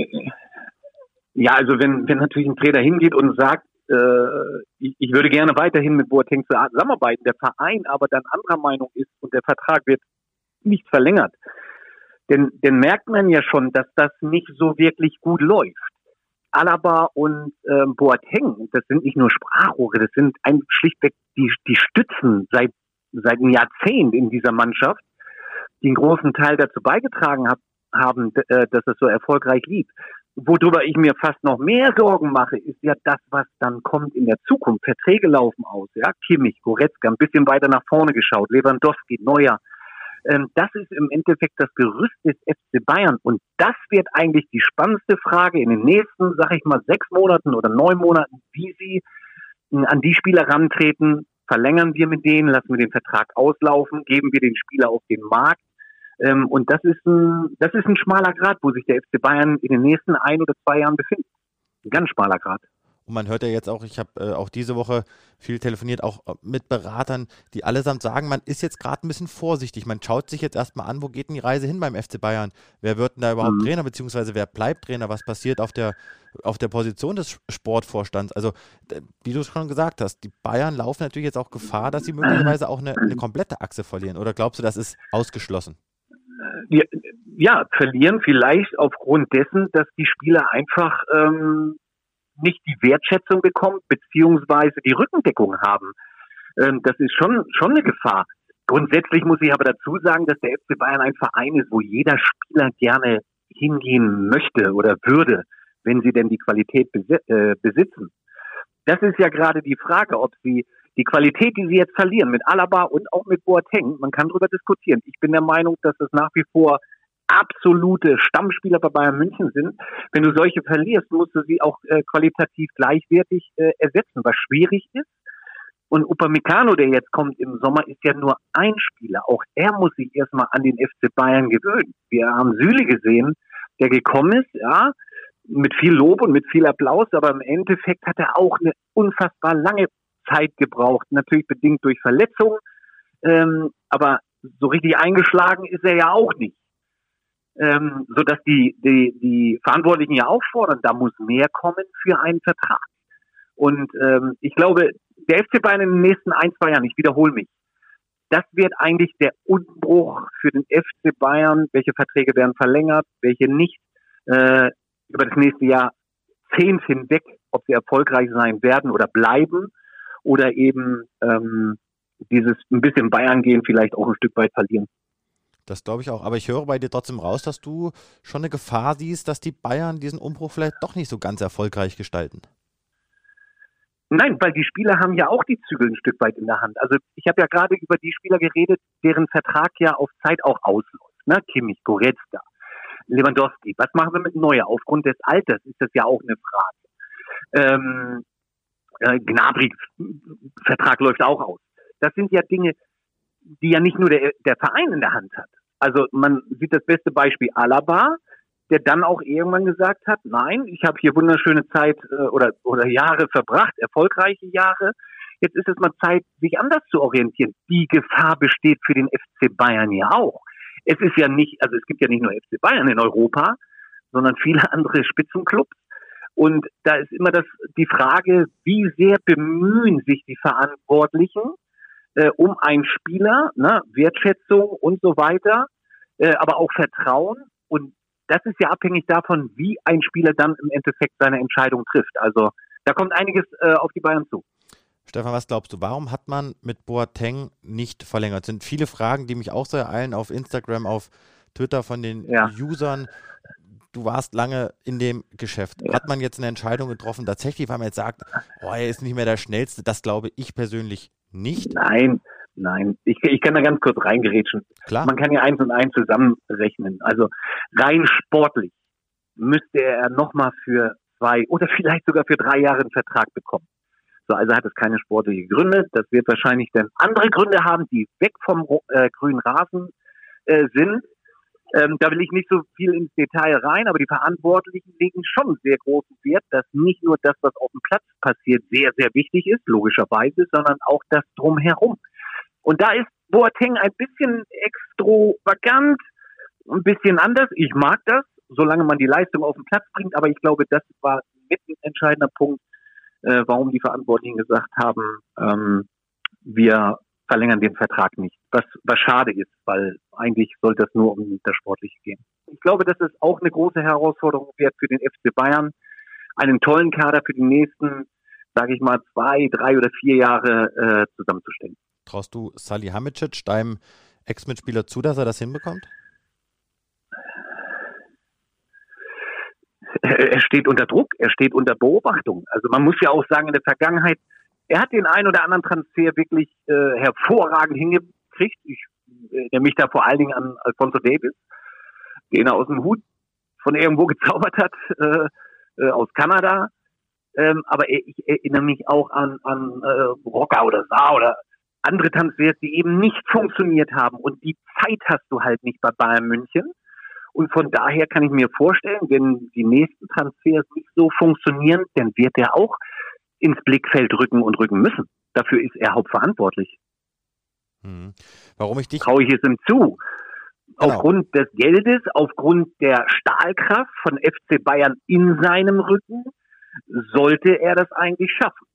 Ja, also wenn, wenn natürlich ein Trainer hingeht und sagt, äh, ich, ich würde gerne weiterhin mit Boateng zusammenarbeiten, der Verein aber dann anderer Meinung ist und der Vertrag wird nicht verlängert, denn, denn merkt man ja schon, dass das nicht so wirklich gut läuft. Alaba und ähm, Boateng, das sind nicht nur Sprachrohre, das sind ein, schlichtweg die, die Stützen seit, seit einem Jahrzehnt in dieser Mannschaft, die einen großen Teil dazu beigetragen hab, haben, d- äh, dass es so erfolgreich lief. Worüber ich mir fast noch mehr Sorgen mache, ist ja das, was dann kommt in der Zukunft. Verträge laufen aus, ja, Kimmich, Goretzka, ein bisschen weiter nach vorne geschaut, Lewandowski, Neuer. Das ist im Endeffekt das Gerüst des F C Bayern und das wird eigentlich die spannendste Frage in den nächsten, sag ich mal, sechs Monaten oder neun Monaten, wie sie an die Spieler rantreten. Verlängern wir mit denen, lassen wir den Vertrag auslaufen, geben wir den Spieler auf den Markt und das ist ein, das ist ein schmaler Grat, wo sich der F C Bayern in den nächsten ein oder zwei Jahren befindet. Ein ganz schmaler Grat. Und man hört ja jetzt auch, ich habe äh, auch diese Woche viel telefoniert, auch mit Beratern, die allesamt sagen, man ist jetzt gerade ein bisschen vorsichtig. Man schaut sich jetzt erstmal an, wo geht denn die Reise hin beim F C Bayern? Wer wird denn da überhaupt mhm. Trainer, beziehungsweise wer bleibt Trainer? Was passiert auf der, auf der Position des Sportvorstands? Also, wie du es schon gesagt hast, die Bayern laufen natürlich jetzt auch Gefahr, dass sie möglicherweise auch eine, eine komplette Achse verlieren. Oder glaubst du, das ist ausgeschlossen? Ja, ja, verlieren vielleicht aufgrund dessen, dass die Spieler einfach ähm, nicht die Wertschätzung bekommen, beziehungsweise die Rückendeckung haben. Ähm, das ist schon, schon eine Gefahr. Grundsätzlich muss ich aber dazu sagen, dass der F C Bayern ein Verein ist, wo jeder Spieler gerne hingehen möchte oder würde, wenn sie denn die Qualität besi- äh, besitzen. das ist ja gerade die Frage, ob sie die Qualität, die sie jetzt verlieren, mit Alaba und auch mit Boateng, man kann darüber diskutieren. Ich bin der Meinung, dass es nach wie vor absolute Stammspieler bei Bayern München sind. Wenn du solche verlierst, musst du sie auch äh, qualitativ gleichwertig äh, ersetzen, was schwierig ist. Und Upamecano, der jetzt kommt im Sommer, ist ja nur ein Spieler. Auch er muss sich erstmal an den F C Bayern gewöhnen. Wir haben Süle gesehen, der gekommen ist, ja, mit viel Lob und mit viel Applaus, aber im Endeffekt hat er auch eine unfassbar lange Zeit gebraucht, natürlich bedingt durch Verletzungen, ähm, aber so richtig eingeschlagen ist er ja auch nicht. Ähm, sodass die, die, die Verantwortlichen ja auffordern, da muss mehr kommen für einen Vertrag. Und ähm, ich glaube, der F C Bayern in den nächsten ein, zwei Jahren, ich wiederhole mich, das wird eigentlich der Umbruch für den F C Bayern, welche Verträge werden verlängert, welche nicht, äh, über das nächste Jahr zehn hinweg, ob sie erfolgreich sein werden oder bleiben oder eben ähm, dieses ein bisschen Bayern gehen vielleicht auch ein Stück weit verlieren. Das glaube ich auch. Aber ich höre bei dir trotzdem raus, dass du schon eine Gefahr siehst, dass die Bayern diesen Umbruch vielleicht doch nicht so ganz erfolgreich gestalten. Nein, weil die Spieler haben ja auch die Zügel ein Stück weit in der Hand. Also ich habe ja gerade über die Spieler geredet, deren Vertrag ja auf Zeit auch ausläuft. Ne? Kimmich, Goretzka, Lewandowski. Was machen wir mit Neuer? Aufgrund des Alters ist das ja auch eine Frage. Ähm, äh, Gnabry, Vertrag läuft auch aus. Das sind ja Dinge, die ja nicht nur der, der Verein in der Hand hat. Also man sieht das beste Beispiel Alaba, der dann auch irgendwann gesagt hat, nein, ich habe hier wunderschöne Zeit äh, oder, oder Jahre verbracht, erfolgreiche Jahre. Jetzt ist es mal Zeit, sich anders zu orientieren. Die Gefahr besteht für den F C Bayern ja auch. Es ist ja nicht, also es gibt ja nicht nur F C Bayern in Europa, sondern viele andere Spitzenclubs. Und da ist immer das, die Frage, wie sehr bemühen sich die Verantwortlichen äh, um einen Spieler, ne, Wertschätzung und so weiter, äh, aber auch Vertrauen. Und das ist ja abhängig davon, wie ein Spieler dann im Endeffekt seine Entscheidung trifft. Also da kommt einiges äh, auf die Bayern zu. Stefan, was glaubst du, warum hat man mit Boateng nicht verlängert? Das sind viele Fragen, die mich auch so ereilen auf Instagram, auf Twitter von den ja. Usern. Du warst lange in dem Geschäft. Ja. Hat man jetzt eine Entscheidung getroffen, tatsächlich, weil man jetzt sagt, oh, er ist nicht mehr der Schnellste? Das glaube ich persönlich nicht. Nein, nein. Ich, ich kann da ganz kurz reingerätschen. Klar. Man kann ja eins und eins zusammenrechnen. Also rein sportlich müsste er nochmal für zwei oder vielleicht sogar für drei Jahre einen Vertrag bekommen. So, also hat es keine sportlichen Gründe. Das wird wahrscheinlich dann andere Gründe haben, die weg vom äh, grünen Rasen äh, sind. Ähm, da will ich nicht so viel ins Detail rein, aber die Verantwortlichen legen schon sehr großen Wert, dass nicht nur das, was auf dem Platz passiert, sehr, sehr wichtig ist, logischerweise, sondern auch das Drumherum. Und da ist Boateng ein bisschen extravagant, ein bisschen anders. Ich mag das, solange man die Leistung auf den Platz bringt, aber ich glaube, das war mit ein entscheidender Punkt, äh, warum die Verantwortlichen gesagt haben, ähm, wir verlängern den Vertrag nicht. Was, was schade ist, weil eigentlich sollte es nur um das Sportliche gehen. Ich glaube, dass es auch eine große Herausforderung wird für den F C Bayern, einen tollen Kader für die nächsten, sage ich mal, zwei, drei oder vier Jahre äh, zusammenzustellen. Traust du Salihamidzic, deinem Ex-Mitspieler, zu, dass er das hinbekommt? Er steht unter Druck, er steht unter Beobachtung. Also man muss ja auch sagen, in der Vergangenheit, er hat den einen oder anderen Transfer wirklich äh, hervorragend hingekriegt. Ich erinnere mich da vor allen Dingen an Alphonso Davies, den er aus dem Hut von irgendwo gezaubert hat, äh, äh, aus Kanada. Ähm, aber ich erinnere mich auch an, an äh, Rocker oder Saar oder andere Transfers, die eben nicht funktioniert haben. Und die Zeit hast du halt nicht bei Bayern München. Und von daher kann ich mir vorstellen, wenn die nächsten Transfers nicht so funktionieren, dann wird er auch ins Blickfeld rücken und rücken müssen. Dafür ist er hauptverantwortlich. Hm. Warum ich dich... Traue ich es ihm zu. Genau. Aufgrund des Geldes, aufgrund der Stahlkraft von F C Bayern in seinem Rücken, sollte er das eigentlich schaffen.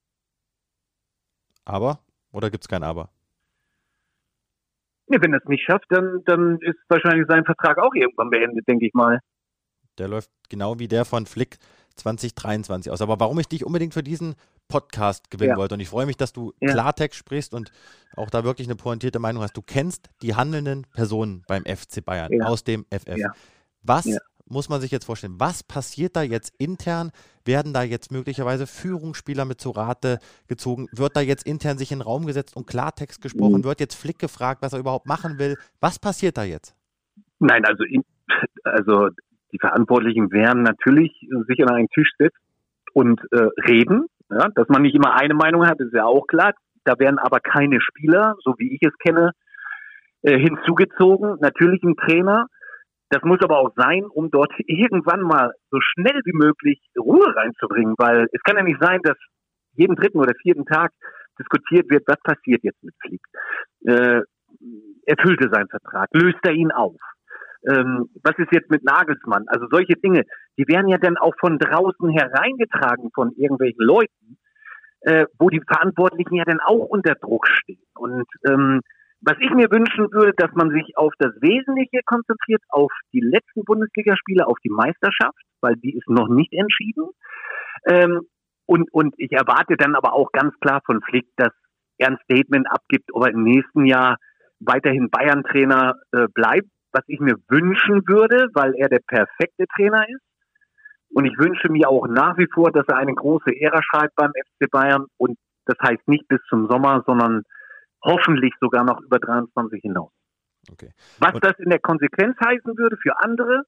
Aber? Oder gibt es kein Aber? Ja, wenn er es nicht schafft, dann, dann ist wahrscheinlich sein Vertrag auch irgendwann beendet, denke ich mal. Der läuft genau wie der von Flick zwanzig dreiundzwanzig aus. Aber warum ich dich unbedingt für diesen Podcast gewinnen ja. wollte, und ich freue mich, dass du ja. Klartext sprichst und auch da wirklich eine pointierte Meinung hast. Du kennst die handelnden Personen beim F C Bayern, ja. aus dem F F. Ja. Was ja. muss man sich jetzt vorstellen? Was passiert da jetzt intern? Werden da jetzt möglicherweise Führungsspieler mit zu Rate gezogen? Wird da jetzt intern sich in den Raum gesetzt und Klartext gesprochen? Mhm. Wird jetzt Flick gefragt, was er überhaupt machen will? Was passiert da jetzt? Nein, also, also die Verantwortlichen werden natürlich sich an einen Tisch setzen und äh, reden. Ja, dass man nicht immer eine Meinung hat, ist ja auch klar. Da werden aber keine Spieler, so wie ich es kenne, äh, hinzugezogen. Natürlich ein Trainer. Das muss aber auch sein, um dort irgendwann mal so schnell wie möglich Ruhe reinzubringen, weil es kann ja nicht sein, dass jeden dritten oder vierten Tag diskutiert wird, was passiert jetzt mit Flick. Äh, erfüllt er seinen Vertrag? Löst er ihn auf? Ähm, was ist jetzt mit Nagelsmann? Also solche Dinge, die werden ja dann auch von draußen hereingetragen von irgendwelchen Leuten, äh, wo die Verantwortlichen ja dann auch unter Druck stehen. Und ähm, was ich mir wünschen würde, dass man sich auf das Wesentliche konzentriert, auf die letzten Bundesligaspiele, auf die Meisterschaft, weil die ist noch nicht entschieden. Ähm, und, und ich erwarte dann aber auch ganz klar von Flick, dass er ein Statement abgibt, ob er im nächsten Jahr weiterhin Bayern-Trainer äh, bleibt, was ich mir wünschen würde, weil er der perfekte Trainer ist. Und ich wünsche mir auch nach wie vor, dass er eine große Ära schreibt beim F C Bayern. Und das heißt nicht bis zum Sommer, sondern hoffentlich sogar noch über dreiundzwanzig hinaus. Okay. Was Und das in der Konsequenz heißen würde für andere,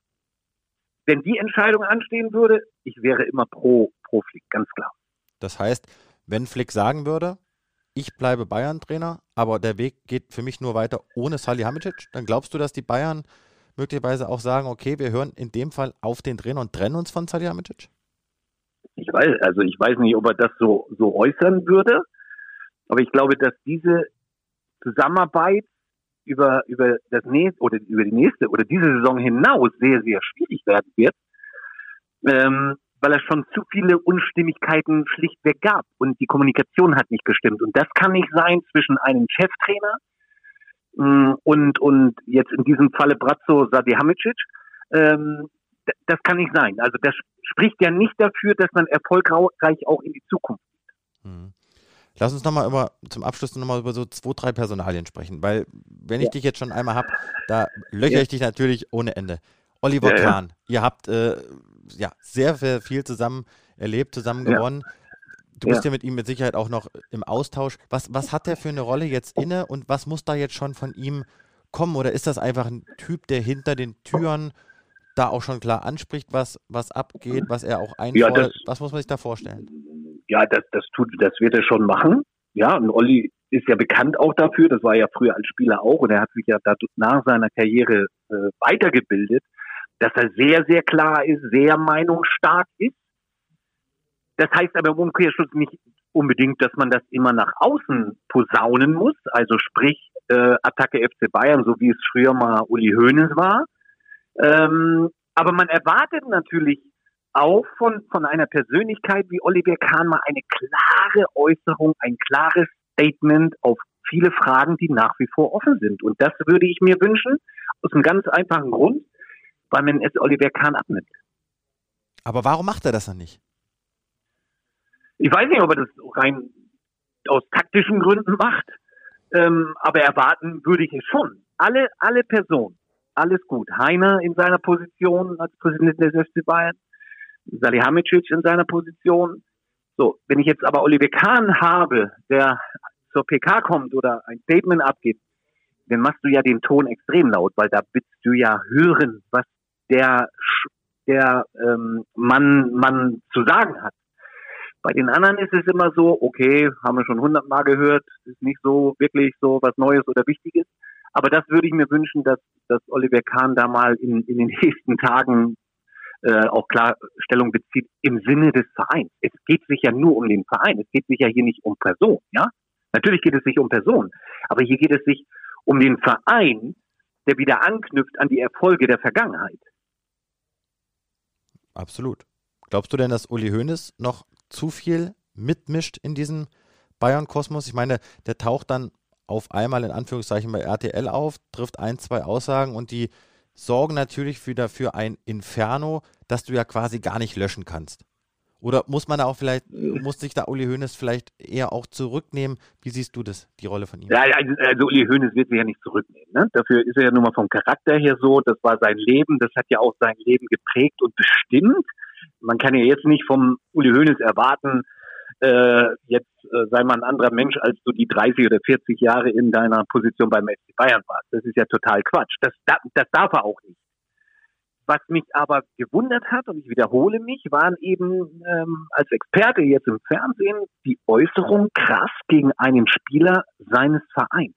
wenn die Entscheidung anstehen würde, ich wäre immer pro, pro Flick, ganz klar. Das heißt, wenn Flick sagen würde, ich bleibe Bayern-Trainer, aber der Weg geht für mich nur weiter ohne Salihamidzic, dann glaubst du, dass die Bayern möglicherweise auch sagen, okay, wir hören in dem Fall auf den Trainer und trennen uns von Salihamidzic? Ich weiß, also ich weiß nicht, ob er das so, so äußern würde, aber ich glaube, dass diese Zusammenarbeit über, über das nächste oder über die nächste oder diese Saison hinaus sehr, sehr schwierig werden wird, ähm, weil es schon zu viele Unstimmigkeiten schlichtweg gab und die Kommunikation hat nicht gestimmt. Und das kann nicht sein zwischen einem Cheftrainer mh, und, und jetzt in diesem Falle Bratzo Salihamidzic. Ähm, d- das kann nicht sein. Also das spricht ja nicht dafür, dass man erfolgreich auch in die Zukunft geht. Hm. Lass uns nochmal über, zum Abschluss nochmal über so zwei, drei Personalien sprechen, weil wenn ich ja. dich jetzt schon einmal habe, da löchere ja. ich dich natürlich ohne Ende. Oliver ja, Kahn, ja. ihr habt äh, ja, sehr, sehr viel zusammen erlebt, zusammen gewonnen. Ja. Du bist ja. ja mit ihm mit Sicherheit auch noch im Austausch. Was, was hat der für eine Rolle jetzt inne und was muss da jetzt schon von ihm kommen? Oder ist das einfach ein Typ, der hinter den Türen da auch schon klar anspricht, was, was abgeht, was er auch einfordert? Ja, das, was muss man sich da vorstellen? Ja, das, das, tut, das wird er schon machen. Ja, und Olli ist ja bekannt auch dafür. Das war ja früher als Spieler auch. Und er hat sich ja nach seiner Karriere äh, weitergebildet, dass er sehr, sehr klar ist, sehr meinungsstark ist. Das heißt aber im Umkehrschluss nicht unbedingt, dass man das immer nach außen posaunen muss. Also sprich, äh, Attacke F C Bayern, so wie es früher mal Uli Hoeneß war. Ähm, aber man erwartet natürlich auch von, von einer Persönlichkeit wie Oliver Kahn mal eine klare Äußerung, ein klares Statement auf viele Fragen, die nach wie vor offen sind. Und das würde ich mir wünschen, aus einem ganz einfachen Grund, weil man es Oliver Kahn abnimmt. Aber warum macht er das dann nicht? Ich weiß nicht, ob er das rein aus taktischen Gründen macht, ähm, aber erwarten würde ich es schon. Alle, alle Personen, alles gut. Heiner in seiner Position als Präsident des F C Bayern, Salihamidzic in seiner Position. So, wenn ich jetzt aber Oliver Kahn habe, der zur P K kommt oder ein Statement abgibt, dann machst du ja den Ton extrem laut, weil da willst du ja hören, was der, der ähm, Mann, Mann zu sagen hat. Bei den anderen ist es immer so, okay, haben wir schon hundertmal gehört, ist nicht so wirklich so was Neues oder Wichtiges. Aber das würde ich mir wünschen, dass, dass Oliver Kahn da mal in, in den nächsten Tagen äh, auch klar Stellung bezieht im Sinne des Vereins. Es geht sich ja nur um den Verein. Es geht sich ja hier nicht um Person, ja? Natürlich geht es sich um Person. Aber hier geht es sich um den Verein, der wieder anknüpft an die Erfolge der Vergangenheit. Absolut. Glaubst du denn, dass Uli Hoeneß noch zu viel mitmischt in diesem Bayern-Kosmos? Ich meine, der taucht dann auf einmal in Anführungszeichen bei R T L auf, trifft ein, zwei Aussagen und die sorgen natürlich wieder für ein Inferno, das du ja quasi gar nicht löschen kannst. Oder muss man da auch vielleicht, muss sich da Uli Hoeneß vielleicht eher auch zurücknehmen? Wie siehst du das, die Rolle von ihm? Ja, also, also Uli Hoeneß wird sich ja nicht zurücknehmen. Ne? Dafür ist er ja nun mal vom Charakter her so. Das war sein Leben. Das hat ja auch sein Leben geprägt und bestimmt. Man kann ja jetzt nicht vom Uli Hoeneß erwarten, äh, jetzt äh, sei mal ein anderer Mensch, als du die dreißig oder vierzig Jahre in deiner Position beim F C Bayern warst. Das ist ja total Quatsch. Das, das darf er auch nicht. Was mich aber gewundert hat, und ich wiederhole mich, waren eben ähm, als Experte jetzt im Fernsehen die Äußerung krass gegen einen Spieler seines Vereins.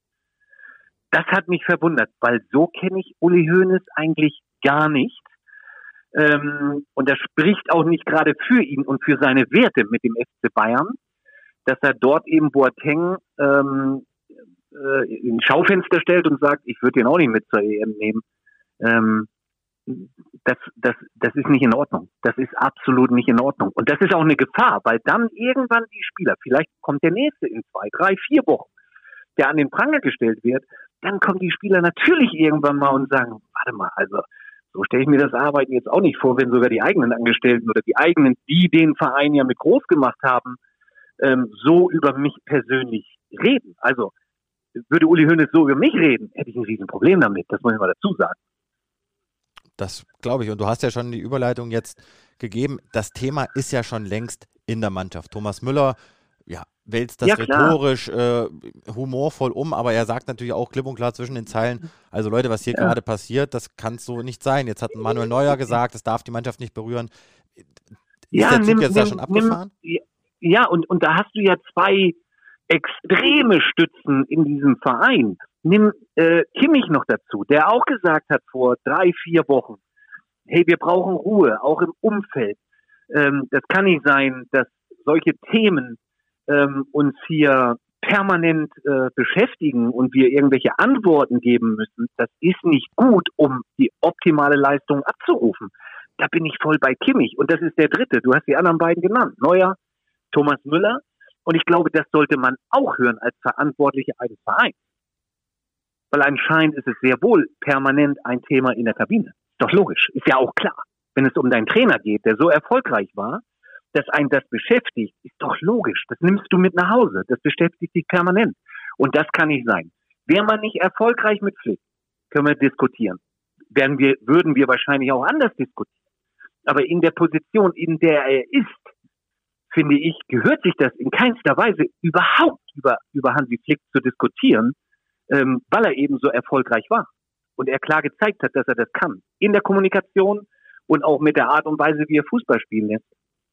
Das hat mich verwundert, weil so kenne ich Uli Hoeneß eigentlich gar nicht. Ähm, und das spricht auch nicht gerade für ihn und für seine Werte mit dem F C Bayern, dass er dort eben Boateng ähm, äh, ins Schaufenster stellt und sagt, ich würde den auch nicht mit zur E M nehmen. Ähm, Das, das, das ist nicht in Ordnung. Das ist absolut nicht in Ordnung. Und das ist auch eine Gefahr, weil dann irgendwann die Spieler, vielleicht kommt der nächste in zwei, drei, vier Wochen, der an den Pranger gestellt wird, dann kommen die Spieler natürlich irgendwann mal und sagen, warte mal, also so stelle ich mir das Arbeiten jetzt auch nicht vor, wenn sogar die eigenen Angestellten oder die eigenen, die den Verein ja mit groß gemacht haben, ähm, so über mich persönlich reden. Also würde Uli Hoeneß so über mich reden, hätte ich ein Riesenproblem damit. Das muss ich mal dazu sagen. Das glaube ich. Und du hast ja schon die Überleitung jetzt gegeben. Das Thema ist ja schon längst in der Mannschaft. Thomas Müller, ja, wälzt das ja, rhetorisch, äh, humorvoll um, aber er sagt natürlich auch klipp und klar zwischen den Zeilen, also Leute, was hier ja. gerade passiert, das kann so nicht sein. Jetzt hat Manuel Neuer gesagt, das darf die Mannschaft nicht berühren. Ist ja, der Zug nimm, jetzt nimm, da schon abgefahren? Nimm, ja, und, und da hast du ja zwei extreme Stützen in diesem Verein. Nimm äh, Kimmich noch dazu, der auch gesagt hat vor drei, vier Wochen, hey, wir brauchen Ruhe, auch im Umfeld. Ähm, das kann nicht sein, dass solche Themen ähm, uns hier permanent äh, beschäftigen und wir irgendwelche Antworten geben müssen. Das ist nicht gut, um die optimale Leistung abzurufen. Da bin ich voll bei Kimmich. Und das ist der dritte. Du hast die anderen beiden genannt. Neuer, Thomas Müller. Und ich glaube, das sollte man auch hören als Verantwortliche eines Vereins. Weil anscheinend ist es sehr wohl permanent ein Thema in der Kabine. Ist doch logisch. Ist ja auch klar. Wenn es um deinen Trainer geht, der so erfolgreich war, dass einen das beschäftigt, ist doch logisch. Das nimmst du mit nach Hause. Das beschäftigt dich permanent. Und das kann nicht sein. Wäre man nicht erfolgreich mit Flick, können wir diskutieren. Werden wir, würden wir wahrscheinlich auch anders diskutieren. Aber in der Position, in der er ist, finde ich, gehört sich das in keinster Weise überhaupt über, über Hansi Flick zu diskutieren, ähm, weil er eben so erfolgreich war. Und er klar gezeigt hat, dass er das kann. In der Kommunikation und auch mit der Art und Weise, wie er Fußball spielen lässt.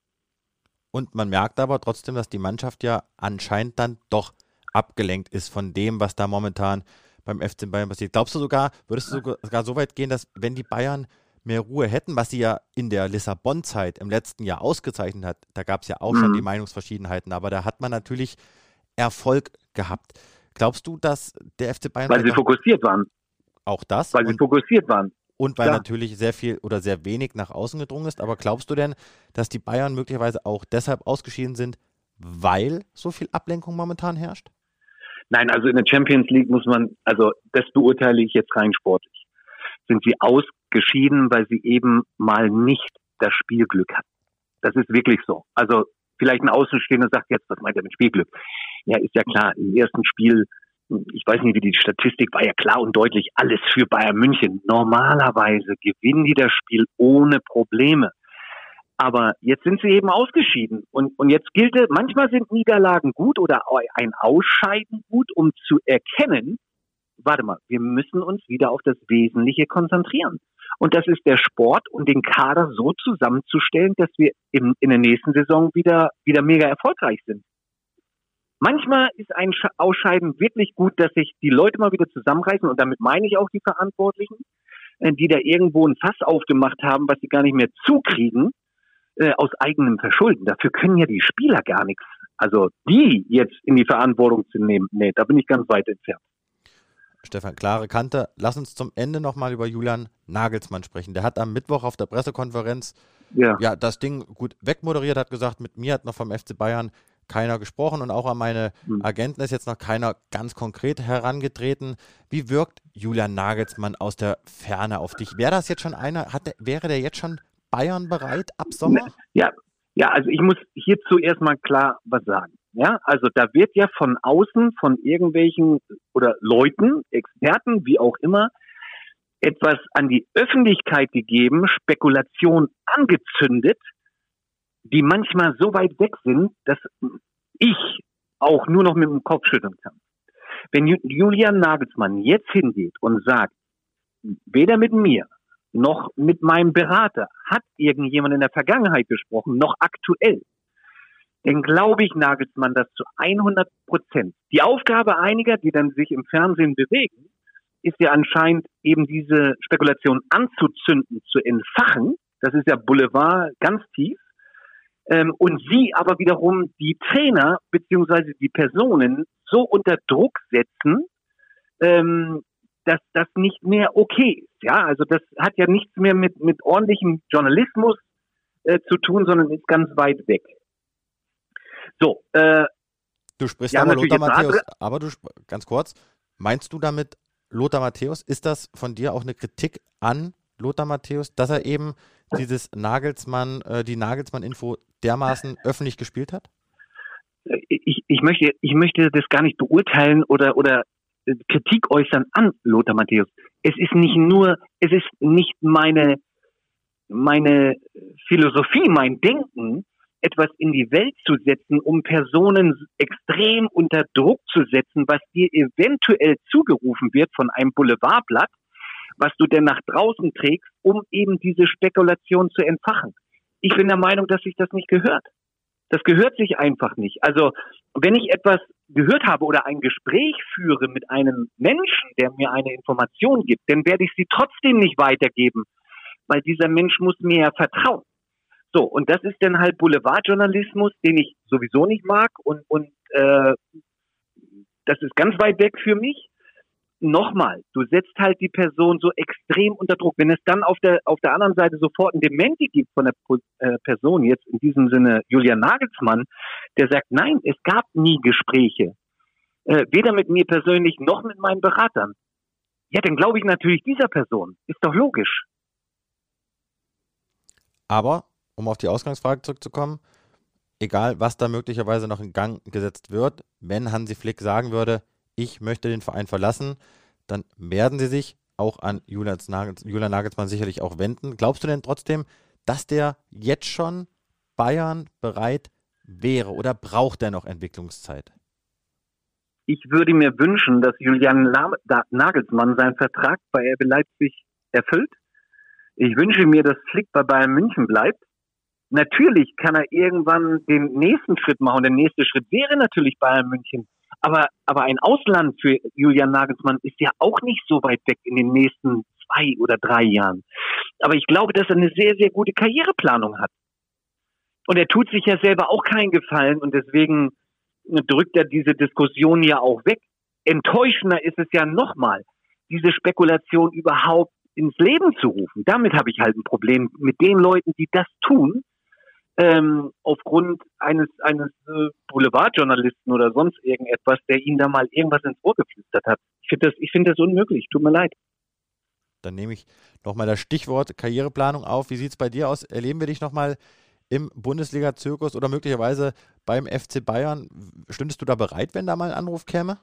Und man merkt aber trotzdem, dass die Mannschaft ja anscheinend dann doch abgelenkt ist von dem, was da momentan beim F C Bayern passiert. Glaubst du sogar, würdest du sogar so weit gehen, dass wenn die Bayern mehr Ruhe hätten, was sie ja in der Lissabon-Zeit im letzten Jahr ausgezeichnet hat, da gab es ja auch mhm. schon die Meinungsverschiedenheiten, aber da hat man natürlich Erfolg gehabt. Glaubst du, dass der F C Bayern... Weil sie fokussiert waren. Auch das. Weil sie fokussiert waren. Und weil ja. natürlich sehr viel oder sehr wenig nach außen gedrungen ist. Aber glaubst du denn, dass die Bayern möglicherweise auch deshalb ausgeschieden sind, weil so viel Ablenkung momentan herrscht? Nein, also in der Champions League muss man, also das beurteile ich jetzt rein sportlich. Sind sie ausgeschieden, weil sie eben mal nicht das Spielglück hatten. Das ist wirklich so. Also vielleicht ein Außenstehender sagt jetzt, was meint er mit Spielglück? Ja, ist ja klar, im ersten Spiel, ich weiß nicht, wie die Statistik war, ja klar und deutlich, alles für Bayern München. Normalerweise gewinnen die das Spiel ohne Probleme. Aber jetzt sind sie eben ausgeschieden. Und, und jetzt gilt es, manchmal sind Niederlagen gut oder ein Ausscheiden gut, um zu erkennen, warte mal, wir müssen uns wieder auf das Wesentliche konzentrieren. Und das ist der Sport und den Kader so zusammenzustellen, dass wir in, in der nächsten Saison wieder, wieder mega erfolgreich sind. Manchmal ist ein Ausscheiden wirklich gut, dass sich die Leute mal wieder zusammenreißen und damit meine ich auch die Verantwortlichen, die da irgendwo ein Fass aufgemacht haben, was sie gar nicht mehr zukriegen, äh, aus eigenem Verschulden. Dafür können ja die Spieler gar nichts. Also die jetzt in die Verantwortung zu nehmen, nee, da bin ich ganz weit entfernt. Stefan, klare Kante. Lass uns zum Ende nochmal über Julian Nagelsmann sprechen. Der hat am Mittwoch auf der Pressekonferenz ja. ja das Ding gut wegmoderiert, hat gesagt, mit mir hat noch vom F C Bayern keiner gesprochen und auch an meine Agenten ist jetzt noch keiner ganz konkret herangetreten. Wie wirkt Julian Nagelsmann aus der Ferne auf dich? Wäre das jetzt schon einer, hat der, wäre der jetzt schon Bayern bereit ab Sommer? Ja, Ja, also ich muss hierzu erstmal klar was sagen. Ja, also da wird ja von außen, von irgendwelchen oder Leuten, Experten, wie auch immer, etwas an die Öffentlichkeit gegeben, Spekulation angezündet, die manchmal so weit weg sind, dass ich auch nur noch mit dem Kopf schütteln kann. Wenn Julian Nagelsmann jetzt hingeht und sagt, weder mit mir noch mit meinem Berater hat irgendjemand in der Vergangenheit gesprochen, noch aktuell, dann glaube ich Nagelsmann das zu hundert Prozent. Die Aufgabe einiger, die dann sich im Fernsehen bewegen, ist ja anscheinend eben diese Spekulation anzuzünden, zu entfachen. Das ist ja Boulevard ganz tief. Ähm, und sie aber wiederum die Trainer beziehungsweise die Personen so unter Druck setzen, ähm, dass das nicht mehr okay ist. Ja, also das hat ja nichts mehr mit, mit ordentlichem Journalismus äh, zu tun, sondern ist ganz weit weg. So, äh, du sprichst ja, aber Lothar Matthäus, andere... aber du, ganz kurz, meinst du damit Lothar Matthäus, ist das von dir auch eine Kritik an Lothar Matthäus, dass er eben dieses Nagelsmann, äh, die Nagelsmann-Info dermaßen öffentlich gespielt hat? Ich, ich möchte, ich möchte das gar nicht beurteilen oder, oder Kritik äußern an Lothar Matthäus. Es ist nicht nur, es ist nicht meine, meine Philosophie, mein Denken, etwas in die Welt zu setzen, um Personen extrem unter Druck zu setzen, was dir eventuell zugerufen wird von einem Boulevardblatt, was du denn nach draußen trägst, um eben diese Spekulation zu entfachen. Ich bin der Meinung, dass sich das nicht gehört. Das gehört sich einfach nicht. Also, wenn ich etwas gehört habe oder ein Gespräch führe mit einem Menschen, der mir eine Information gibt, dann werde ich sie trotzdem nicht weitergeben, weil dieser Mensch muss mir ja vertrauen. So, und das ist dann halt Boulevardjournalismus, den ich sowieso nicht mag und, und äh, das ist ganz weit weg für mich. Nochmal, du setzt halt die Person so extrem unter Druck. Wenn es dann auf der auf der anderen Seite sofort ein Dementi gibt von der äh, Person, jetzt in diesem Sinne Julian Nagelsmann, der sagt, nein, es gab nie Gespräche, äh, weder mit mir persönlich noch mit meinen Beratern. Ja, dann glaube ich natürlich dieser Person. Ist doch logisch. Aber, um auf die Ausgangsfrage zurückzukommen, egal was da möglicherweise noch in Gang gesetzt wird, wenn Hansi Flick sagen würde, ich möchte den Verein verlassen, dann werden sie sich auch an Julian Nagelsmann, Julian Nagelsmann sicherlich auch wenden. Glaubst du denn trotzdem, dass der jetzt schon Bayern bereit wäre oder braucht er noch Entwicklungszeit? Ich würde mir wünschen, dass Julian Nagelsmann seinen Vertrag bei R B Leipzig erfüllt. Ich wünsche mir, dass Flick bei Bayern München bleibt. Natürlich kann er irgendwann den nächsten Schritt machen. Der nächste Schritt wäre natürlich Bayern München. Aber, aber ein Ausland für Julian Nagelsmann ist ja auch nicht so weit weg in den nächsten zwei oder drei Jahren. Aber ich glaube, dass er eine sehr, sehr gute Karriereplanung hat. Und er tut sich ja selber auch keinen Gefallen und deswegen drückt er diese Diskussion ja auch weg. Enttäuschender ist es ja nochmal, diese Spekulation überhaupt ins Leben zu rufen. Damit habe ich halt ein Problem mit den Leuten, die das tun, Ähm, aufgrund eines eines äh, Boulevardjournalisten oder sonst irgendetwas, der ihnen da mal irgendwas ins Ohr geflüstert hat. Ich finde das, ich finde das unmöglich. Tut mir leid. Dann nehme ich nochmal das Stichwort Karriereplanung auf. Wie sieht es bei dir aus? Erleben wir dich nochmal im Bundesliga-Zirkus oder möglicherweise beim F C Bayern? Stündest du da bereit, wenn da mal ein Anruf käme?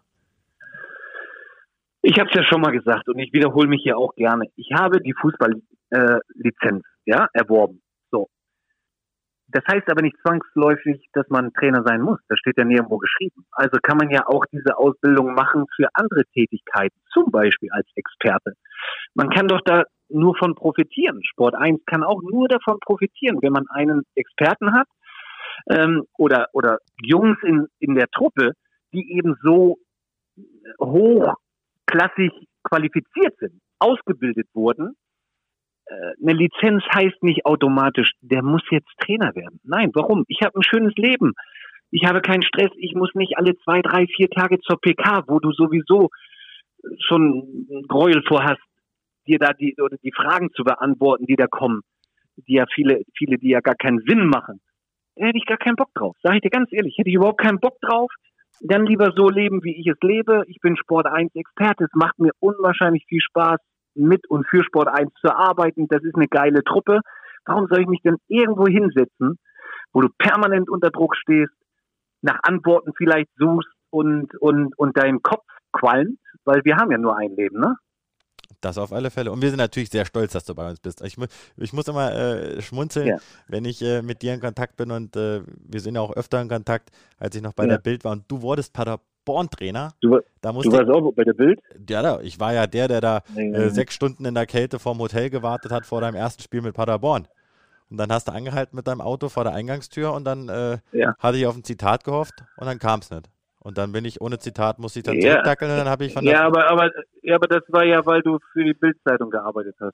Ich habe es ja schon mal gesagt und ich wiederhole mich hier auch gerne. Ich habe die Fußballlizenz äh, ja, erworben. So. Das heißt aber nicht zwangsläufig, dass man Trainer sein muss. Das steht ja nirgendwo geschrieben. Also kann man ja auch diese Ausbildung machen für andere Tätigkeiten, zum Beispiel als Experte. Man kann doch da nur von profitieren. Sport eins kann auch nur davon profitieren, wenn man einen Experten hat ähm, oder oder Jungs in in der Truppe, die eben so hochklassig qualifiziert sind, ausgebildet wurden. Eine Lizenz heißt nicht automatisch, der muss jetzt Trainer werden. Nein, warum? Ich habe ein schönes Leben. Ich habe keinen Stress. Ich muss nicht alle zwei, drei, vier Tage zur P K, wo du sowieso schon Gräuel vorhast, dir da die oder die Fragen zu beantworten, die da kommen, die ja viele, viele, die ja gar keinen Sinn machen. Da hätte ich gar keinen Bock drauf. Sag ich dir ganz ehrlich, hätte ich überhaupt keinen Bock drauf. Dann lieber so leben, wie ich es lebe. Ich bin Sport eins Experte. Es macht mir unwahrscheinlich viel Spaß, mit und für Sport eins zu arbeiten. Das ist eine geile Truppe. Warum soll ich mich denn irgendwo hinsetzen, wo du permanent unter Druck stehst, nach Antworten vielleicht suchst und, und, und dein Kopf qualmt, weil wir haben ja nur ein Leben, ne? Das auf alle Fälle. Und wir sind natürlich sehr stolz, dass du bei uns bist. Ich, mu- ich muss immer äh, schmunzeln, Ja. wenn ich äh, mit dir in Kontakt bin und äh, wir sind ja auch öfter in Kontakt, als ich noch bei Ja. der Bild war. Und du wurdest Paderborn-Trainer. Du, Da du musste warst auch bei der Bild? ich, ja, da, ich war ja der, der da Ja. äh, sechs Stunden in der Kälte vorm Hotel gewartet hat vor deinem ersten Spiel mit Paderborn. Und dann hast du angehalten mit deinem Auto vor der Eingangstür und dann äh, Ja. hatte ich auf ein Zitat gehofft und dann kam es nicht. Und dann bin ich ohne Zitat, musste ich dann Ja. zurückdackeln und dann habe ich von Ja, der... aber, aber, ja, aber das war ja, weil du für die Bild-Zeitung gearbeitet hast.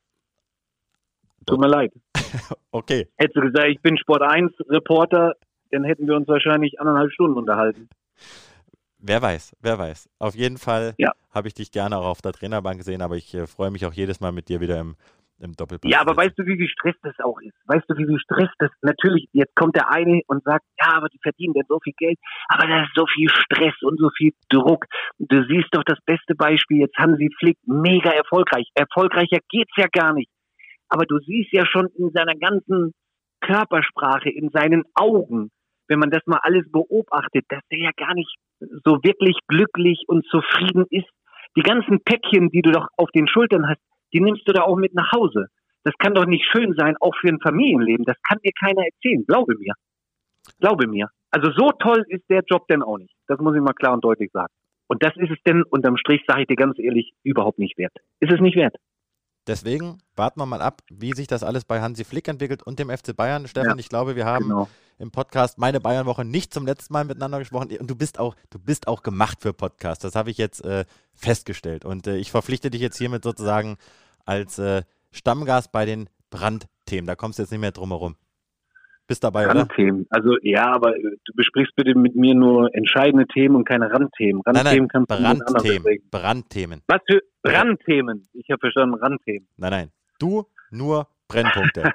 Tut mir leid. Okay, Hättest du gesagt, ich bin Sport eins Reporter, dann hätten wir uns wahrscheinlich anderthalb Stunden unterhalten. wer weiß, wer weiß. Auf jeden Fall Ja. habe ich dich gerne auch auf der Trainerbank gesehen, aber ich äh, freue mich auch jedes Mal mit dir wieder im, im Doppelpass. Ja, aber zu sitzen. weißt du, wie viel Stress das auch ist? Weißt du, wie viel Stress das natürlich, jetzt kommt der eine und sagt, ja, aber die verdienen denn so viel Geld, aber da ist so viel Stress und so viel Druck. Du siehst doch das beste Beispiel, jetzt Hansi Flick, mega erfolgreich. Erfolgreicher geht's ja gar nicht. Aber du siehst ja schon in seiner ganzen Körpersprache, in seinen Augen, wenn man das mal alles beobachtet, dass der ja gar nicht so wirklich glücklich und zufrieden ist. Die ganzen Päckchen, die du doch auf den Schultern hast, die nimmst du da auch mit nach Hause. Das kann doch nicht schön sein, auch für ein Familienleben. Das kann dir keiner erzählen. Glaube mir. Glaube mir. Also so toll ist der Job denn auch nicht. Das muss ich mal klar und deutlich sagen. Und das ist es denn, unterm Strich, sage ich dir ganz ehrlich, überhaupt nicht wert. Ist es nicht wert. Deswegen warten wir mal ab, wie sich das alles bei Hansi Flick entwickelt und dem F C Bayern. Stefan, Ja, ich glaube, wir haben Genau. im Podcast meine Bayernwoche nicht zum letzten Mal miteinander gesprochen. Und du bist auch, du bist auch gemacht für Podcasts. Das habe ich jetzt äh, festgestellt. Und äh, ich verpflichte dich jetzt hiermit sozusagen als äh, Stammgast bei den Brandthemen. Da kommst du jetzt nicht mehr drum herum. Bist dabei, oder? Randthemen. Also ja, aber äh, du besprichst bitte mit mir nur entscheidende Themen und keine Randthemen. Nein, Randthemen nein, kannst du mit anderen Brandthemen. besprechen. Brandthemen. Was für Randthemen? Ich habe verstanden, Randthemen. Nein, nein. Du nur Brennpunkte.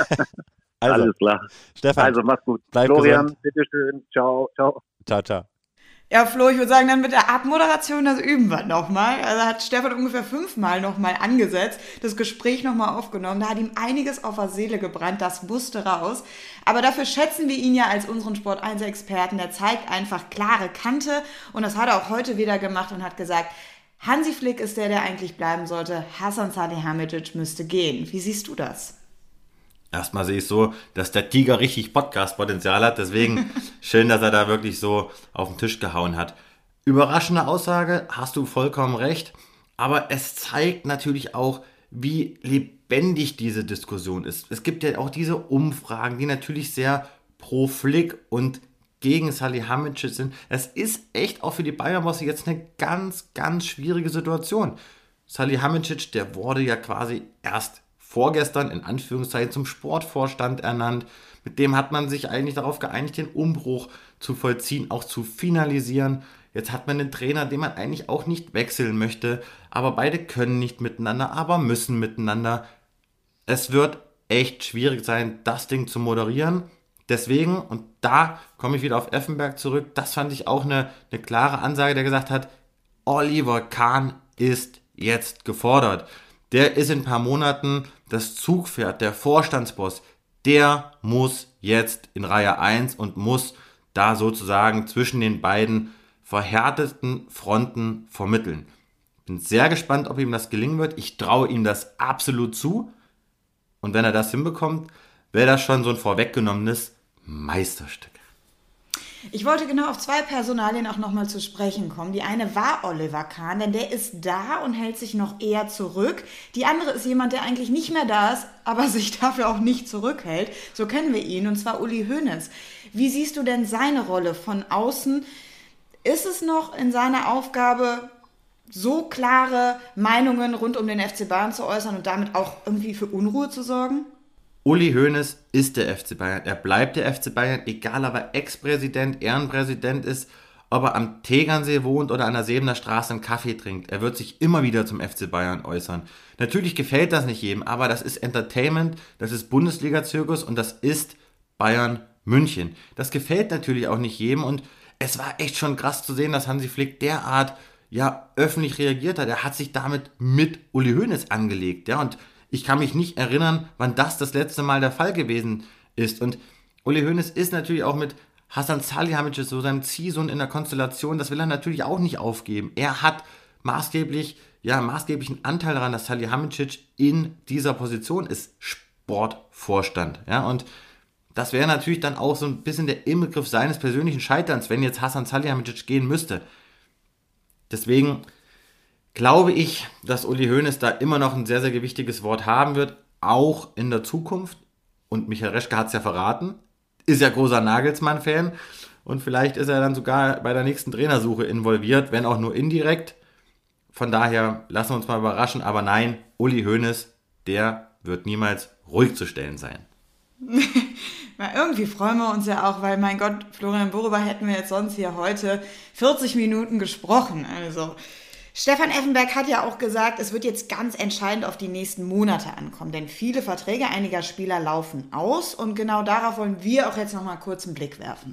also, Alles klar. Stefan, Also mach's gut. bleib Florian, gesund. bitteschön. Ciao, ciao. Ciao, ciao. Ja, Flo, ich würde sagen, dann mit der Abmoderation, das üben wir nochmal. Also hat Stefan ungefähr fünfmal nochmal angesetzt, das Gespräch nochmal aufgenommen. Da hat ihm einiges auf der Seele gebrannt, das musste raus. Aber dafür schätzen wir ihn ja als unseren Sport eins Experten. Der zeigt einfach klare Kante und das hat er auch heute wieder gemacht und hat gesagt, Hansi Flick ist der, der eigentlich bleiben sollte. Hasan Salihamidzic müsste gehen. Wie siehst du das? Erstmal sehe ich so, dass der Tiger richtig Podcast-Potenzial hat. Deswegen schön, dass er da wirklich so auf den Tisch gehauen hat. Überraschende Aussage, hast du vollkommen recht. Aber es zeigt natürlich auch, wie lebendig diese Diskussion ist. Es gibt ja auch diese Umfragen, die natürlich sehr pro Flick und gegen Salihamidzic sind. Es ist echt auch für die Bayern-Bosse jetzt eine ganz, ganz schwierige Situation. Salihamidzic, der wurde ja quasi erst vorgestern in Anführungszeichen zum Sportvorstand ernannt. Mit dem hat man sich eigentlich darauf geeinigt, den Umbruch zu vollziehen, auch zu finalisieren. Jetzt hat man einen Trainer, den man eigentlich auch nicht wechseln möchte, aber beide können nicht miteinander, aber müssen miteinander. Es wird echt schwierig sein, das Ding zu moderieren. Deswegen, und da komme ich wieder auf Effenberg zurück, das fand ich auch eine, eine klare Ansage, der gesagt hat, Oliver Kahn ist jetzt gefordert. Der ist in ein paar Monaten das Zugpferd, der Vorstandsboss. Der muss jetzt in Reihe eins und muss da sozusagen zwischen den beiden verhärteten Fronten vermitteln. Bin sehr gespannt, ob ihm das gelingen wird. Ich traue ihm das absolut zu. Und wenn er das hinbekommt, wäre das schon so ein vorweggenommenes Meisterstück. Ich wollte genau auf zwei Personalien auch nochmal zu sprechen kommen. Die eine war Oliver Kahn, denn der ist da und hält sich noch eher zurück. Die andere ist jemand, der eigentlich nicht mehr da ist, aber sich dafür auch nicht zurückhält. So kennen wir ihn, und zwar Uli Hoeneß. Wie siehst du denn seine Rolle von außen? Ist es noch in seiner Aufgabe, so klare Meinungen rund um den F C Bayern zu äußern und damit auch irgendwie für Unruhe zu sorgen? Uli Hoeneß ist der F C Bayern. Er bleibt der F C Bayern, egal ob er Ex-Präsident, Ehrenpräsident ist, ob er am Tegernsee wohnt oder an der Sebener Straße einen Kaffee trinkt. Er wird sich immer wieder zum F C Bayern äußern. Natürlich gefällt das nicht jedem, aber das ist Entertainment, das ist Bundesliga-Zirkus und das ist Bayern München. Das gefällt natürlich auch nicht jedem und es war echt schon krass zu sehen, dass Hansi Flick derart ja öffentlich reagiert hat. Er hat sich damit mit Uli Hoeneß angelegt, ja, und ich kann mich nicht erinnern, wann das das letzte Mal der Fall gewesen ist. Und Uli Hoeneß ist natürlich auch mit Hasan Salihamidzic, so seinem Ziehsohn in der Konstellation, das will er natürlich auch nicht aufgeben. Er hat maßgeblich, ja, maßgeblichen Anteil daran, dass Salihamidzic in dieser Position ist, Sportvorstand. Ja, und das wäre natürlich dann auch so ein bisschen der Inbegriff seines persönlichen Scheiterns, wenn jetzt Hasan Salihamidzic gehen müsste. Deswegen glaube ich, dass Uli Hoeneß da immer noch ein sehr, sehr gewichtiges Wort haben wird, auch in der Zukunft. Und Michael Reschke hat es ja verraten, ist ja großer Nagelsmann-Fan und vielleicht ist er dann sogar bei der nächsten Trainersuche involviert, wenn auch nur indirekt. Von daher lassen wir uns mal überraschen, aber nein, Uli Hoeneß, der wird niemals ruhig zu stellen sein. Irgendwie freuen wir uns ja auch, weil, mein Gott, Florian, worüber hätten wir jetzt sonst hier heute vierzig Minuten gesprochen? Also, Stefan Effenberg hat ja auch gesagt, es wird jetzt ganz entscheidend auf die nächsten Monate ankommen, denn viele Verträge einiger Spieler laufen aus und genau darauf wollen wir auch jetzt nochmal kurz einen Blick werfen.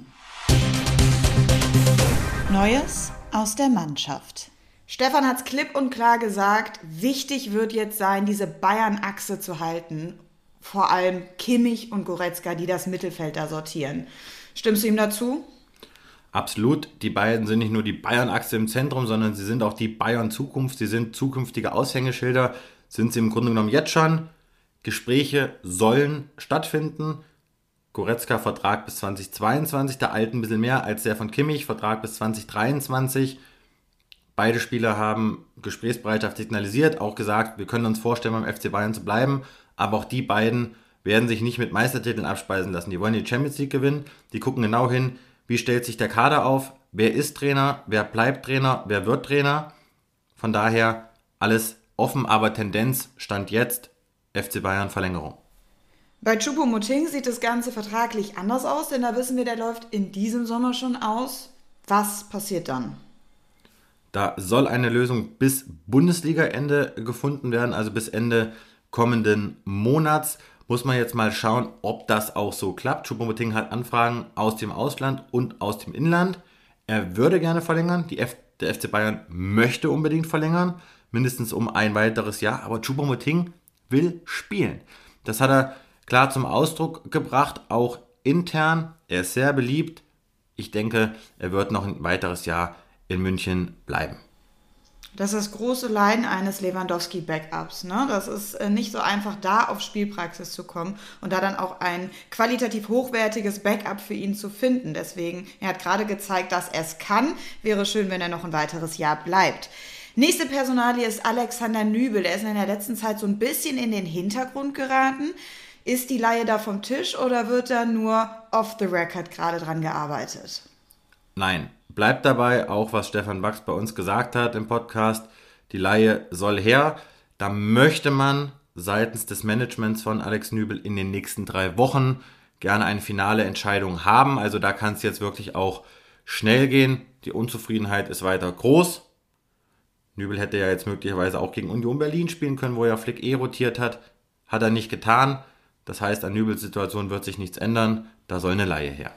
Neues aus der Mannschaft. Stefan hat es klipp und klar gesagt, wichtig wird jetzt sein, diese Bayern-Achse zu halten. Vor allem Kimmich und Goretzka, die das Mittelfeld da sortieren. Stimmst du ihm dazu? Absolut. Die beiden sind nicht nur die Bayern-Achse im Zentrum, sondern sie sind auch die Bayern-Zukunft. Sie sind zukünftige Aushängeschilder. Sind sie im Grunde genommen jetzt schon. Gespräche sollen stattfinden. Goretzka Vertrag bis zwanzig zweiundzwanzig, der alte ein bisschen mehr als der von Kimmich, Vertrag bis zwanzig dreiundzwanzig. Beide Spieler haben Gesprächsbereitschaft signalisiert, auch gesagt, wir können uns vorstellen, beim F C Bayern zu bleiben. Aber auch die beiden werden sich nicht mit Meistertiteln abspeisen lassen. Die wollen die Champions League gewinnen. Die gucken genau hin, wie stellt sich der Kader auf, wer ist Trainer, wer bleibt Trainer, wer wird Trainer. Von daher alles offen, aber Tendenz stand jetzt F C Bayern Verlängerung. Bei Choupo-Moting sieht das Ganze vertraglich anders aus, denn da wissen wir, der läuft in diesem Sommer schon aus. Was passiert dann? Da soll eine Lösung bis Bundesliga-Ende gefunden werden, also bis Ende kommenden Monats. Muss man jetzt mal schauen, ob das auch so klappt. Choupo-Moting hat Anfragen aus dem Ausland und aus dem Inland. Er würde gerne verlängern. Die F- der F C Bayern möchte unbedingt verlängern, mindestens um ein weiteres Jahr. Aber Choupo-Moting will spielen. Das hat er klar zum Ausdruck gebracht, auch intern. Er ist sehr beliebt. Ich denke, er wird noch ein weiteres Jahr in München bleiben. Das ist das große Leiden eines Lewandowski-Backups. Ne? Das ist äh, nicht so einfach, da auf Spielpraxis zu kommen und da dann auch ein qualitativ hochwertiges Backup für ihn zu finden. Deswegen, er hat gerade gezeigt, dass er es kann. Wäre schön, wenn er noch ein weiteres Jahr bleibt. Nächste Personalie ist Alexander Nübel. Der ist in der letzten Zeit so ein bisschen in den Hintergrund geraten. Ist die Leihe da vom Tisch oder wird da nur off the record gerade dran gearbeitet? Nein, bleibt dabei, auch was Stefan Wachs bei uns gesagt hat im Podcast, die Leihe soll her. Da möchte man seitens des Managements von Alex Nübel in den nächsten drei Wochen gerne eine finale Entscheidung haben. Also da kann es jetzt wirklich auch schnell gehen. Die Unzufriedenheit ist weiter groß. Nübel hätte ja jetzt möglicherweise auch gegen Union Berlin spielen können, wo er Flick eh rotiert hat. Hat er nicht getan. Das heißt, an Nübels Situation wird sich nichts ändern. Da soll eine Leihe her.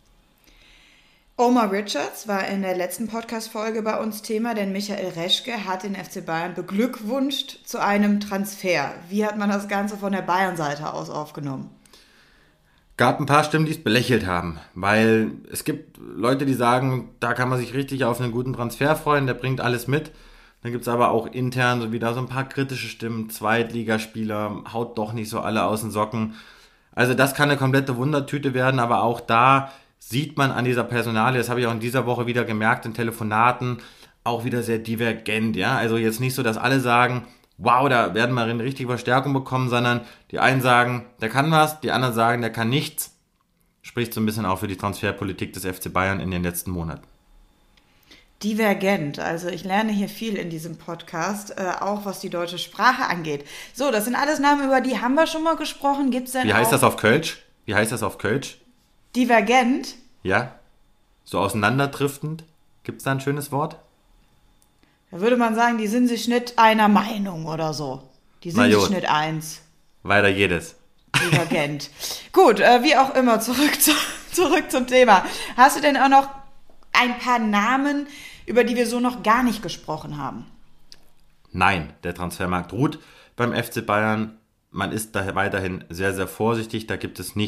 Omar Richards war in der letzten Podcast-Folge bei uns Thema, denn Michael Reschke hat den F C Bayern beglückwünscht zu einem Transfer. Wie hat man das Ganze von der Bayern-Seite aus aufgenommen? Gab ein paar Stimmen, die es belächelt haben, weil es gibt Leute, die sagen, da kann man sich richtig auf einen guten Transfer freuen, der bringt alles mit. Dann gibt es aber auch intern so wieder so ein paar kritische Stimmen, Zweitligaspieler, haut doch nicht so alle aus den Socken. Also das kann eine komplette Wundertüte werden, aber auch da sieht man an dieser Personalie, das habe ich auch in dieser Woche wieder gemerkt, in Telefonaten, auch wieder sehr divergent. Ja? Also jetzt nicht so, dass alle sagen, wow, da werden wir eine richtige Verstärkung bekommen, sondern die einen sagen, der kann was, die anderen sagen, der kann nichts. Spricht so ein bisschen auch für die Transferpolitik des F C Bayern in den letzten Monaten. Divergent, also ich lerne hier viel in diesem Podcast, äh, auch was die deutsche Sprache angeht. So, das sind alles Namen, über die haben wir schon mal gesprochen. Gibt's denn Wie heißt auch das auf Kölsch? Wie heißt das auf Kölsch? Divergent? Ja, so auseinanderdriftend. Gibt es da ein schönes Wort? Da würde man sagen, die sind sich nicht einer Meinung oder so. Die sind Na sich gut. nicht eins. Weiter jedes. Divergent. Gut, äh, wie auch immer, zurück, zu, zurück zum Thema. Hast du denn auch noch ein paar Namen, über die wir so noch gar nicht gesprochen haben? Nein, der Transfermarkt ruht beim F C Bayern. Man ist da weiterhin sehr, sehr vorsichtig. Da gibt es nichts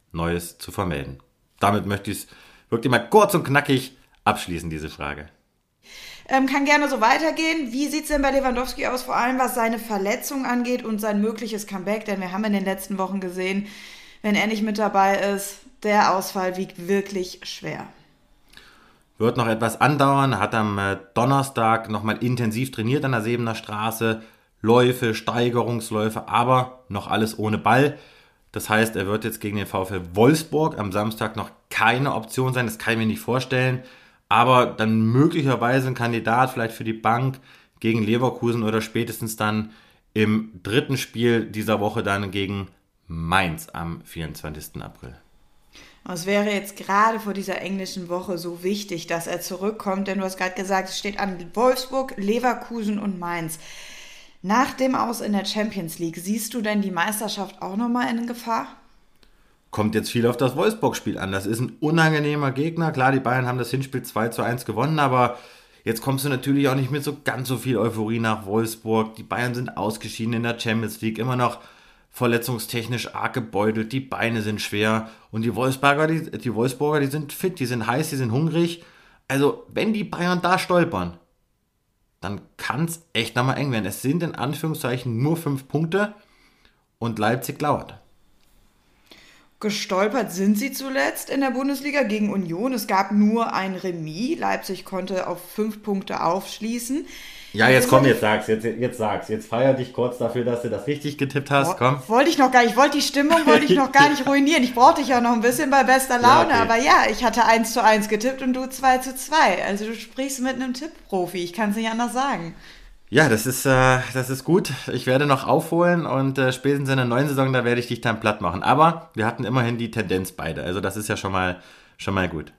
Neues zu vermelden. Damit möchte ich es wirklich mal kurz und knackig abschließen, diese Frage. Ähm, kann gerne so weitergehen. Wie sieht es denn bei Lewandowski aus, vor allem was seine Verletzung angeht und sein mögliches Comeback? Denn wir haben in den letzten Wochen gesehen, wenn er nicht mit dabei ist, der Ausfall wiegt wirklich schwer. Wird noch etwas andauern, hat am äh, Donnerstag nochmal intensiv trainiert an der Sebener Straße. Läufe, Steigerungsläufe, aber noch alles ohne Ball. Das heißt, er wird jetzt gegen den VfL Wolfsburg am Samstag noch keine Option sein. Das kann ich mir nicht vorstellen. Aber dann möglicherweise ein Kandidat vielleicht für die Bank gegen Leverkusen oder spätestens dann im dritten Spiel dieser Woche dann gegen Mainz am vierundzwanzigsten April. Es wäre jetzt gerade vor dieser englischen Woche so wichtig, dass er zurückkommt, denn du hast gerade gesagt, es steht an Wolfsburg, Leverkusen und Mainz. Nach dem Aus in der Champions League, siehst du denn die Meisterschaft auch nochmal in Gefahr? Kommt jetzt viel auf das Wolfsburg-Spiel an. Das ist ein unangenehmer Gegner. Klar, die Bayern haben das Hinspiel zwei zu eins gewonnen, aber jetzt kommst du natürlich auch nicht mit so ganz so viel Euphorie nach Wolfsburg. Die Bayern sind ausgeschieden in der Champions League, immer noch verletzungstechnisch arg gebeutelt, die Beine sind schwer und die Wolfsburger, die, die Wolfsburger, die sind fit, die sind heiß, die sind hungrig. Also, wenn die Bayern da stolpern, dann kann es echt nochmal eng werden. Es sind in Anführungszeichen nur fünf Punkte und Leipzig lauert. Gestolpert sind sie zuletzt in der Bundesliga gegen Union. Es gab nur ein Remis. Leipzig konnte auf fünf Punkte aufschließen. Ja, jetzt komm, jetzt sag's, jetzt, jetzt sag's. Jetzt feier dich kurz dafür, dass du das richtig getippt hast, komm. Wollte ich noch gar nicht, ich wollte die Stimmung, wollte ich noch gar nicht ruinieren. Ich brauchte dich ja noch ein bisschen bei bester Laune, ja, okay. Aber ja, ich hatte eins zu eins getippt und du zwei zu zwei. Also du sprichst mit einem Tippprofi, ich kann es nicht anders sagen. Ja, das ist, äh, das ist gut. Ich werde noch aufholen und äh, spätestens in der neuen Saison, da werde ich dich dann platt machen. Aber wir hatten immerhin die Tendenz beide, also das ist ja schon mal, schon mal gut.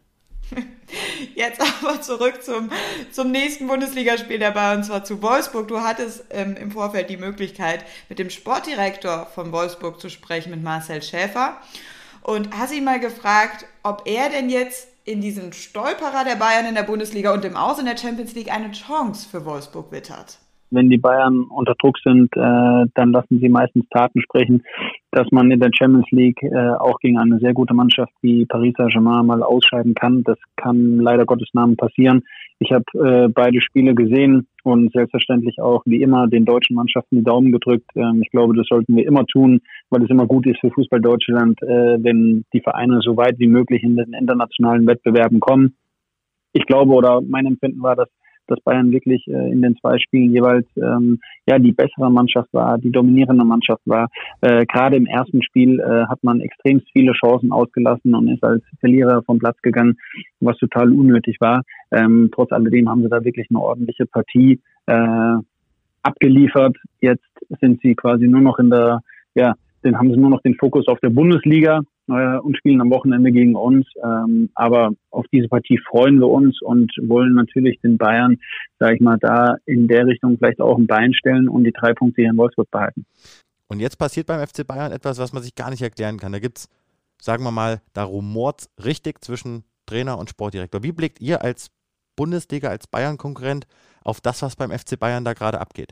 Jetzt aber zurück zum, zum nächsten Bundesligaspiel der Bayern, und zwar zu Wolfsburg. Du hattest ähm, im Vorfeld die Möglichkeit, mit dem Sportdirektor von Wolfsburg zu sprechen, mit Marcel Schäfer. Und hast ihn mal gefragt, ob er denn jetzt in diesem Stolperer der Bayern in der Bundesliga und im Aus in der Champions League eine Chance für Wolfsburg wittert. Wenn die Bayern unter Druck sind, äh, dann lassen sie meistens Taten sprechen, dass man in der Champions League äh, auch gegen eine sehr gute Mannschaft wie Paris Saint-Germain mal ausscheiden kann. Das kann leider Gottes Namen passieren. Ich habe äh, beide Spiele gesehen und selbstverständlich auch wie immer den deutschen Mannschaften die Daumen gedrückt. Ähm, ich glaube, das sollten wir immer tun, weil es immer gut ist für Fußball Deutschland, äh, wenn die Vereine so weit wie möglich in den internationalen Wettbewerben kommen. Ich glaube, oder mein Empfinden war, dass dass Bayern wirklich äh, in den zwei Spielen jeweils ähm, ja die bessere Mannschaft war, die dominierende Mannschaft war. Äh, Gerade im ersten Spiel äh, hat man extrem viele Chancen ausgelassen und ist als Verlierer vom Platz gegangen, was total unnötig war. Ähm, trotz alledem haben sie da wirklich eine ordentliche Partie äh, abgeliefert. Jetzt sind sie quasi nur noch in der, ja, dann haben sie nur noch den Fokus auf der Bundesliga äh, und spielen am Wochenende gegen uns. Ähm, aber auf diese Partie freuen wir uns und wollen natürlich den Bayern, sage ich mal, da in der Richtung vielleicht auch ein Bein stellen und die drei Punkte hier in Wolfsburg behalten. Und jetzt passiert beim F C Bayern etwas, was man sich gar nicht erklären kann. Da gibt's, sagen wir mal, da rumort's richtig zwischen Trainer und Sportdirektor. Wie blickt ihr als Bundesliga, als Bayern-Konkurrent auf das, was beim F C Bayern da gerade abgeht?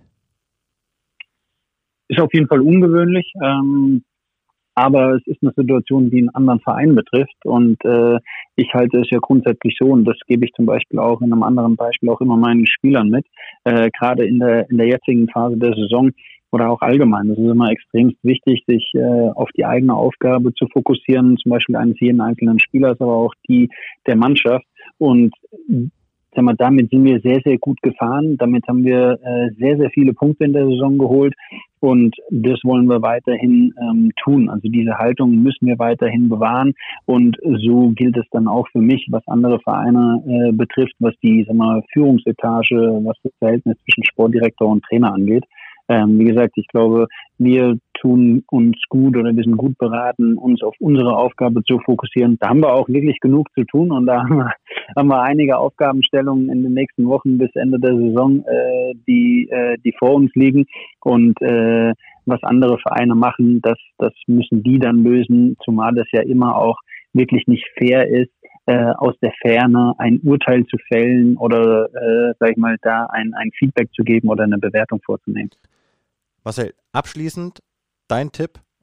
Ist auf jeden Fall ungewöhnlich, ähm, aber es ist eine Situation, die einen anderen Verein betrifft und äh, ich halte es ja grundsätzlich so und das gebe ich zum Beispiel auch in einem anderen Beispiel auch immer meinen Spielern mit, äh, gerade in der in der jetzigen Phase der Saison oder auch allgemein. Das ist immer extrem wichtig, sich äh, auf die eigene Aufgabe zu fokussieren, zum Beispiel eines jeden einzelnen Spielers, aber auch die der Mannschaft und Sag mal, damit sind wir sehr, sehr gut gefahren. Damit haben wir äh, sehr, sehr viele Punkte in der Saison geholt und das wollen wir weiterhin ähm, tun. Also diese Haltung müssen wir weiterhin bewahren und so gilt es dann auch für mich, was andere Vereine äh, betrifft, was die sag mal, Führungsetage, was das Verhältnis zwischen Sportdirektor und Trainer angeht. Ähm, wie gesagt, ich glaube, wir tun uns gut oder wir sind gut beraten, uns auf unsere Aufgabe zu fokussieren. Da haben wir auch wirklich genug zu tun und da haben wir, haben wir einige Aufgabenstellungen in den nächsten Wochen bis Ende der Saison, äh, die, äh, die vor uns liegen. Und äh, was andere Vereine machen, das, das müssen die dann lösen, zumal das ja immer auch wirklich nicht fair ist, äh, aus der Ferne ein Urteil zu fällen oder, äh, sag ich mal, da ein, ein Feedback zu geben oder eine Bewertung vorzunehmen. Marcel, abschließend dein Tipp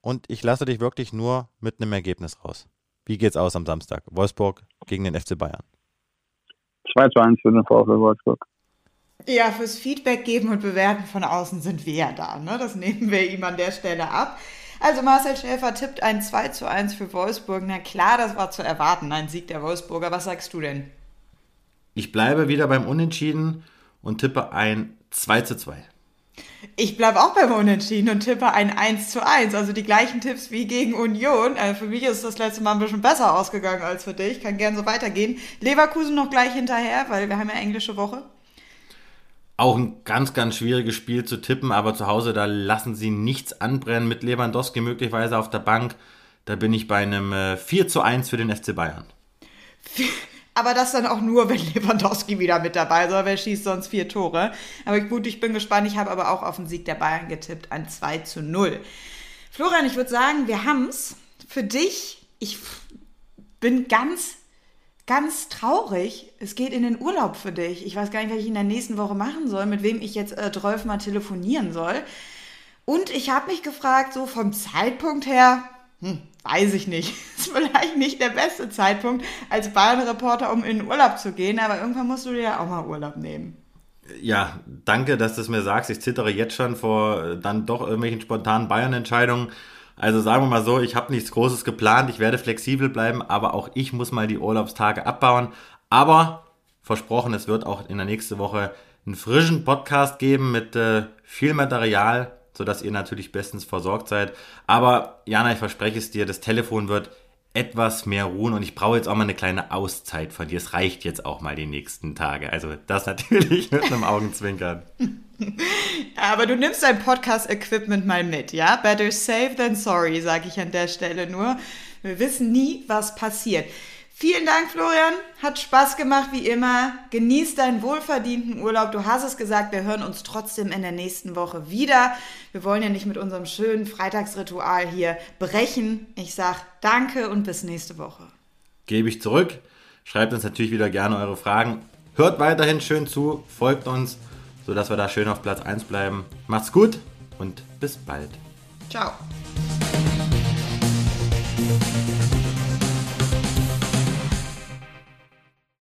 und ich lasse dich wirklich nur mit einem Ergebnis raus. Wie geht's aus am Samstag? Wolfsburg gegen den F C Bayern. zwei zu eins für den VfL Wolfsburg. Ja, fürs Feedback geben und bewerten von außen sind wir ja da, ne? Das nehmen wir ihm an der Stelle ab. Also Marcel Schäfer tippt ein zwei zu eins für Wolfsburg. Na klar, das war zu erwarten, ein Sieg der Wolfsburger. Was sagst du denn? Ich bleibe wieder beim Unentschieden und tippe ein zwei zu zwei. Ich bleibe auch beim Unentschieden und tippe ein eins zu eins. Also die gleichen Tipps wie gegen Union. Also für mich ist das letzte Mal ein bisschen besser ausgegangen als für dich. Kann gerne so weitergehen. Leverkusen noch gleich hinterher, weil wir haben ja englische Woche. Auch ein ganz, ganz schwieriges Spiel zu tippen, aber zu Hause, da lassen sie nichts anbrennen mit Lewandowski möglicherweise auf der Bank. Da bin ich bei einem äh, vier zu eins für den F C Bayern. Aber das dann auch nur, wenn Lewandowski wieder mit dabei ist, aber wer schießt sonst vier Tore? Aber gut, ich bin gespannt. Ich habe aber auch auf den Sieg der Bayern getippt, ein zwei zu null. Florian, ich würde sagen, wir haben's. Für dich, ich bin ganz... Ganz traurig, es geht in den Urlaub für dich. Ich weiß gar nicht, was ich in der nächsten Woche machen soll, mit wem ich jetzt äh, Drolf mal telefonieren soll. Und ich habe mich gefragt, so vom Zeitpunkt her, hm, weiß ich nicht, ist vielleicht nicht der beste Zeitpunkt als Bayern-Reporter, um in den Urlaub zu gehen, aber irgendwann musst du dir ja auch mal Urlaub nehmen. Ja, danke, dass du es mir sagst. Ich zittere jetzt schon vor dann doch irgendwelchen spontanen Bayern-Entscheidungen. Also sagen wir mal so, ich habe nichts Großes geplant, ich werde flexibel bleiben, aber auch ich muss mal die Urlaubstage abbauen. Aber versprochen, es wird auch in der nächsten Woche einen frischen Podcast geben mit äh, viel Material, sodass ihr natürlich bestens versorgt seid. Aber Jana, ich verspreche es dir, das Telefon wird etwas mehr ruhen und ich brauche jetzt auch mal eine kleine Auszeit von dir. Es reicht jetzt auch mal die nächsten Tage. Also das natürlich mit einem Augenzwinkern. Aber du nimmst dein Podcast-Equipment mal mit, ja? Better safe than sorry, sage ich an der Stelle nur. Wir wissen nie, was passiert. Vielen Dank, Florian. Hat Spaß gemacht, wie immer. Genieß deinen wohlverdienten Urlaub. Du hast es gesagt, wir hören uns trotzdem in der nächsten Woche wieder. Wir wollen ja nicht mit unserem schönen Freitagsritual hier brechen. Ich sage danke und bis nächste Woche. Gebe ich zurück. Schreibt uns natürlich wieder gerne eure Fragen. Hört weiterhin schön zu, folgt uns, sodass wir da schön auf Platz eins bleiben. Macht's gut und bis bald. Ciao.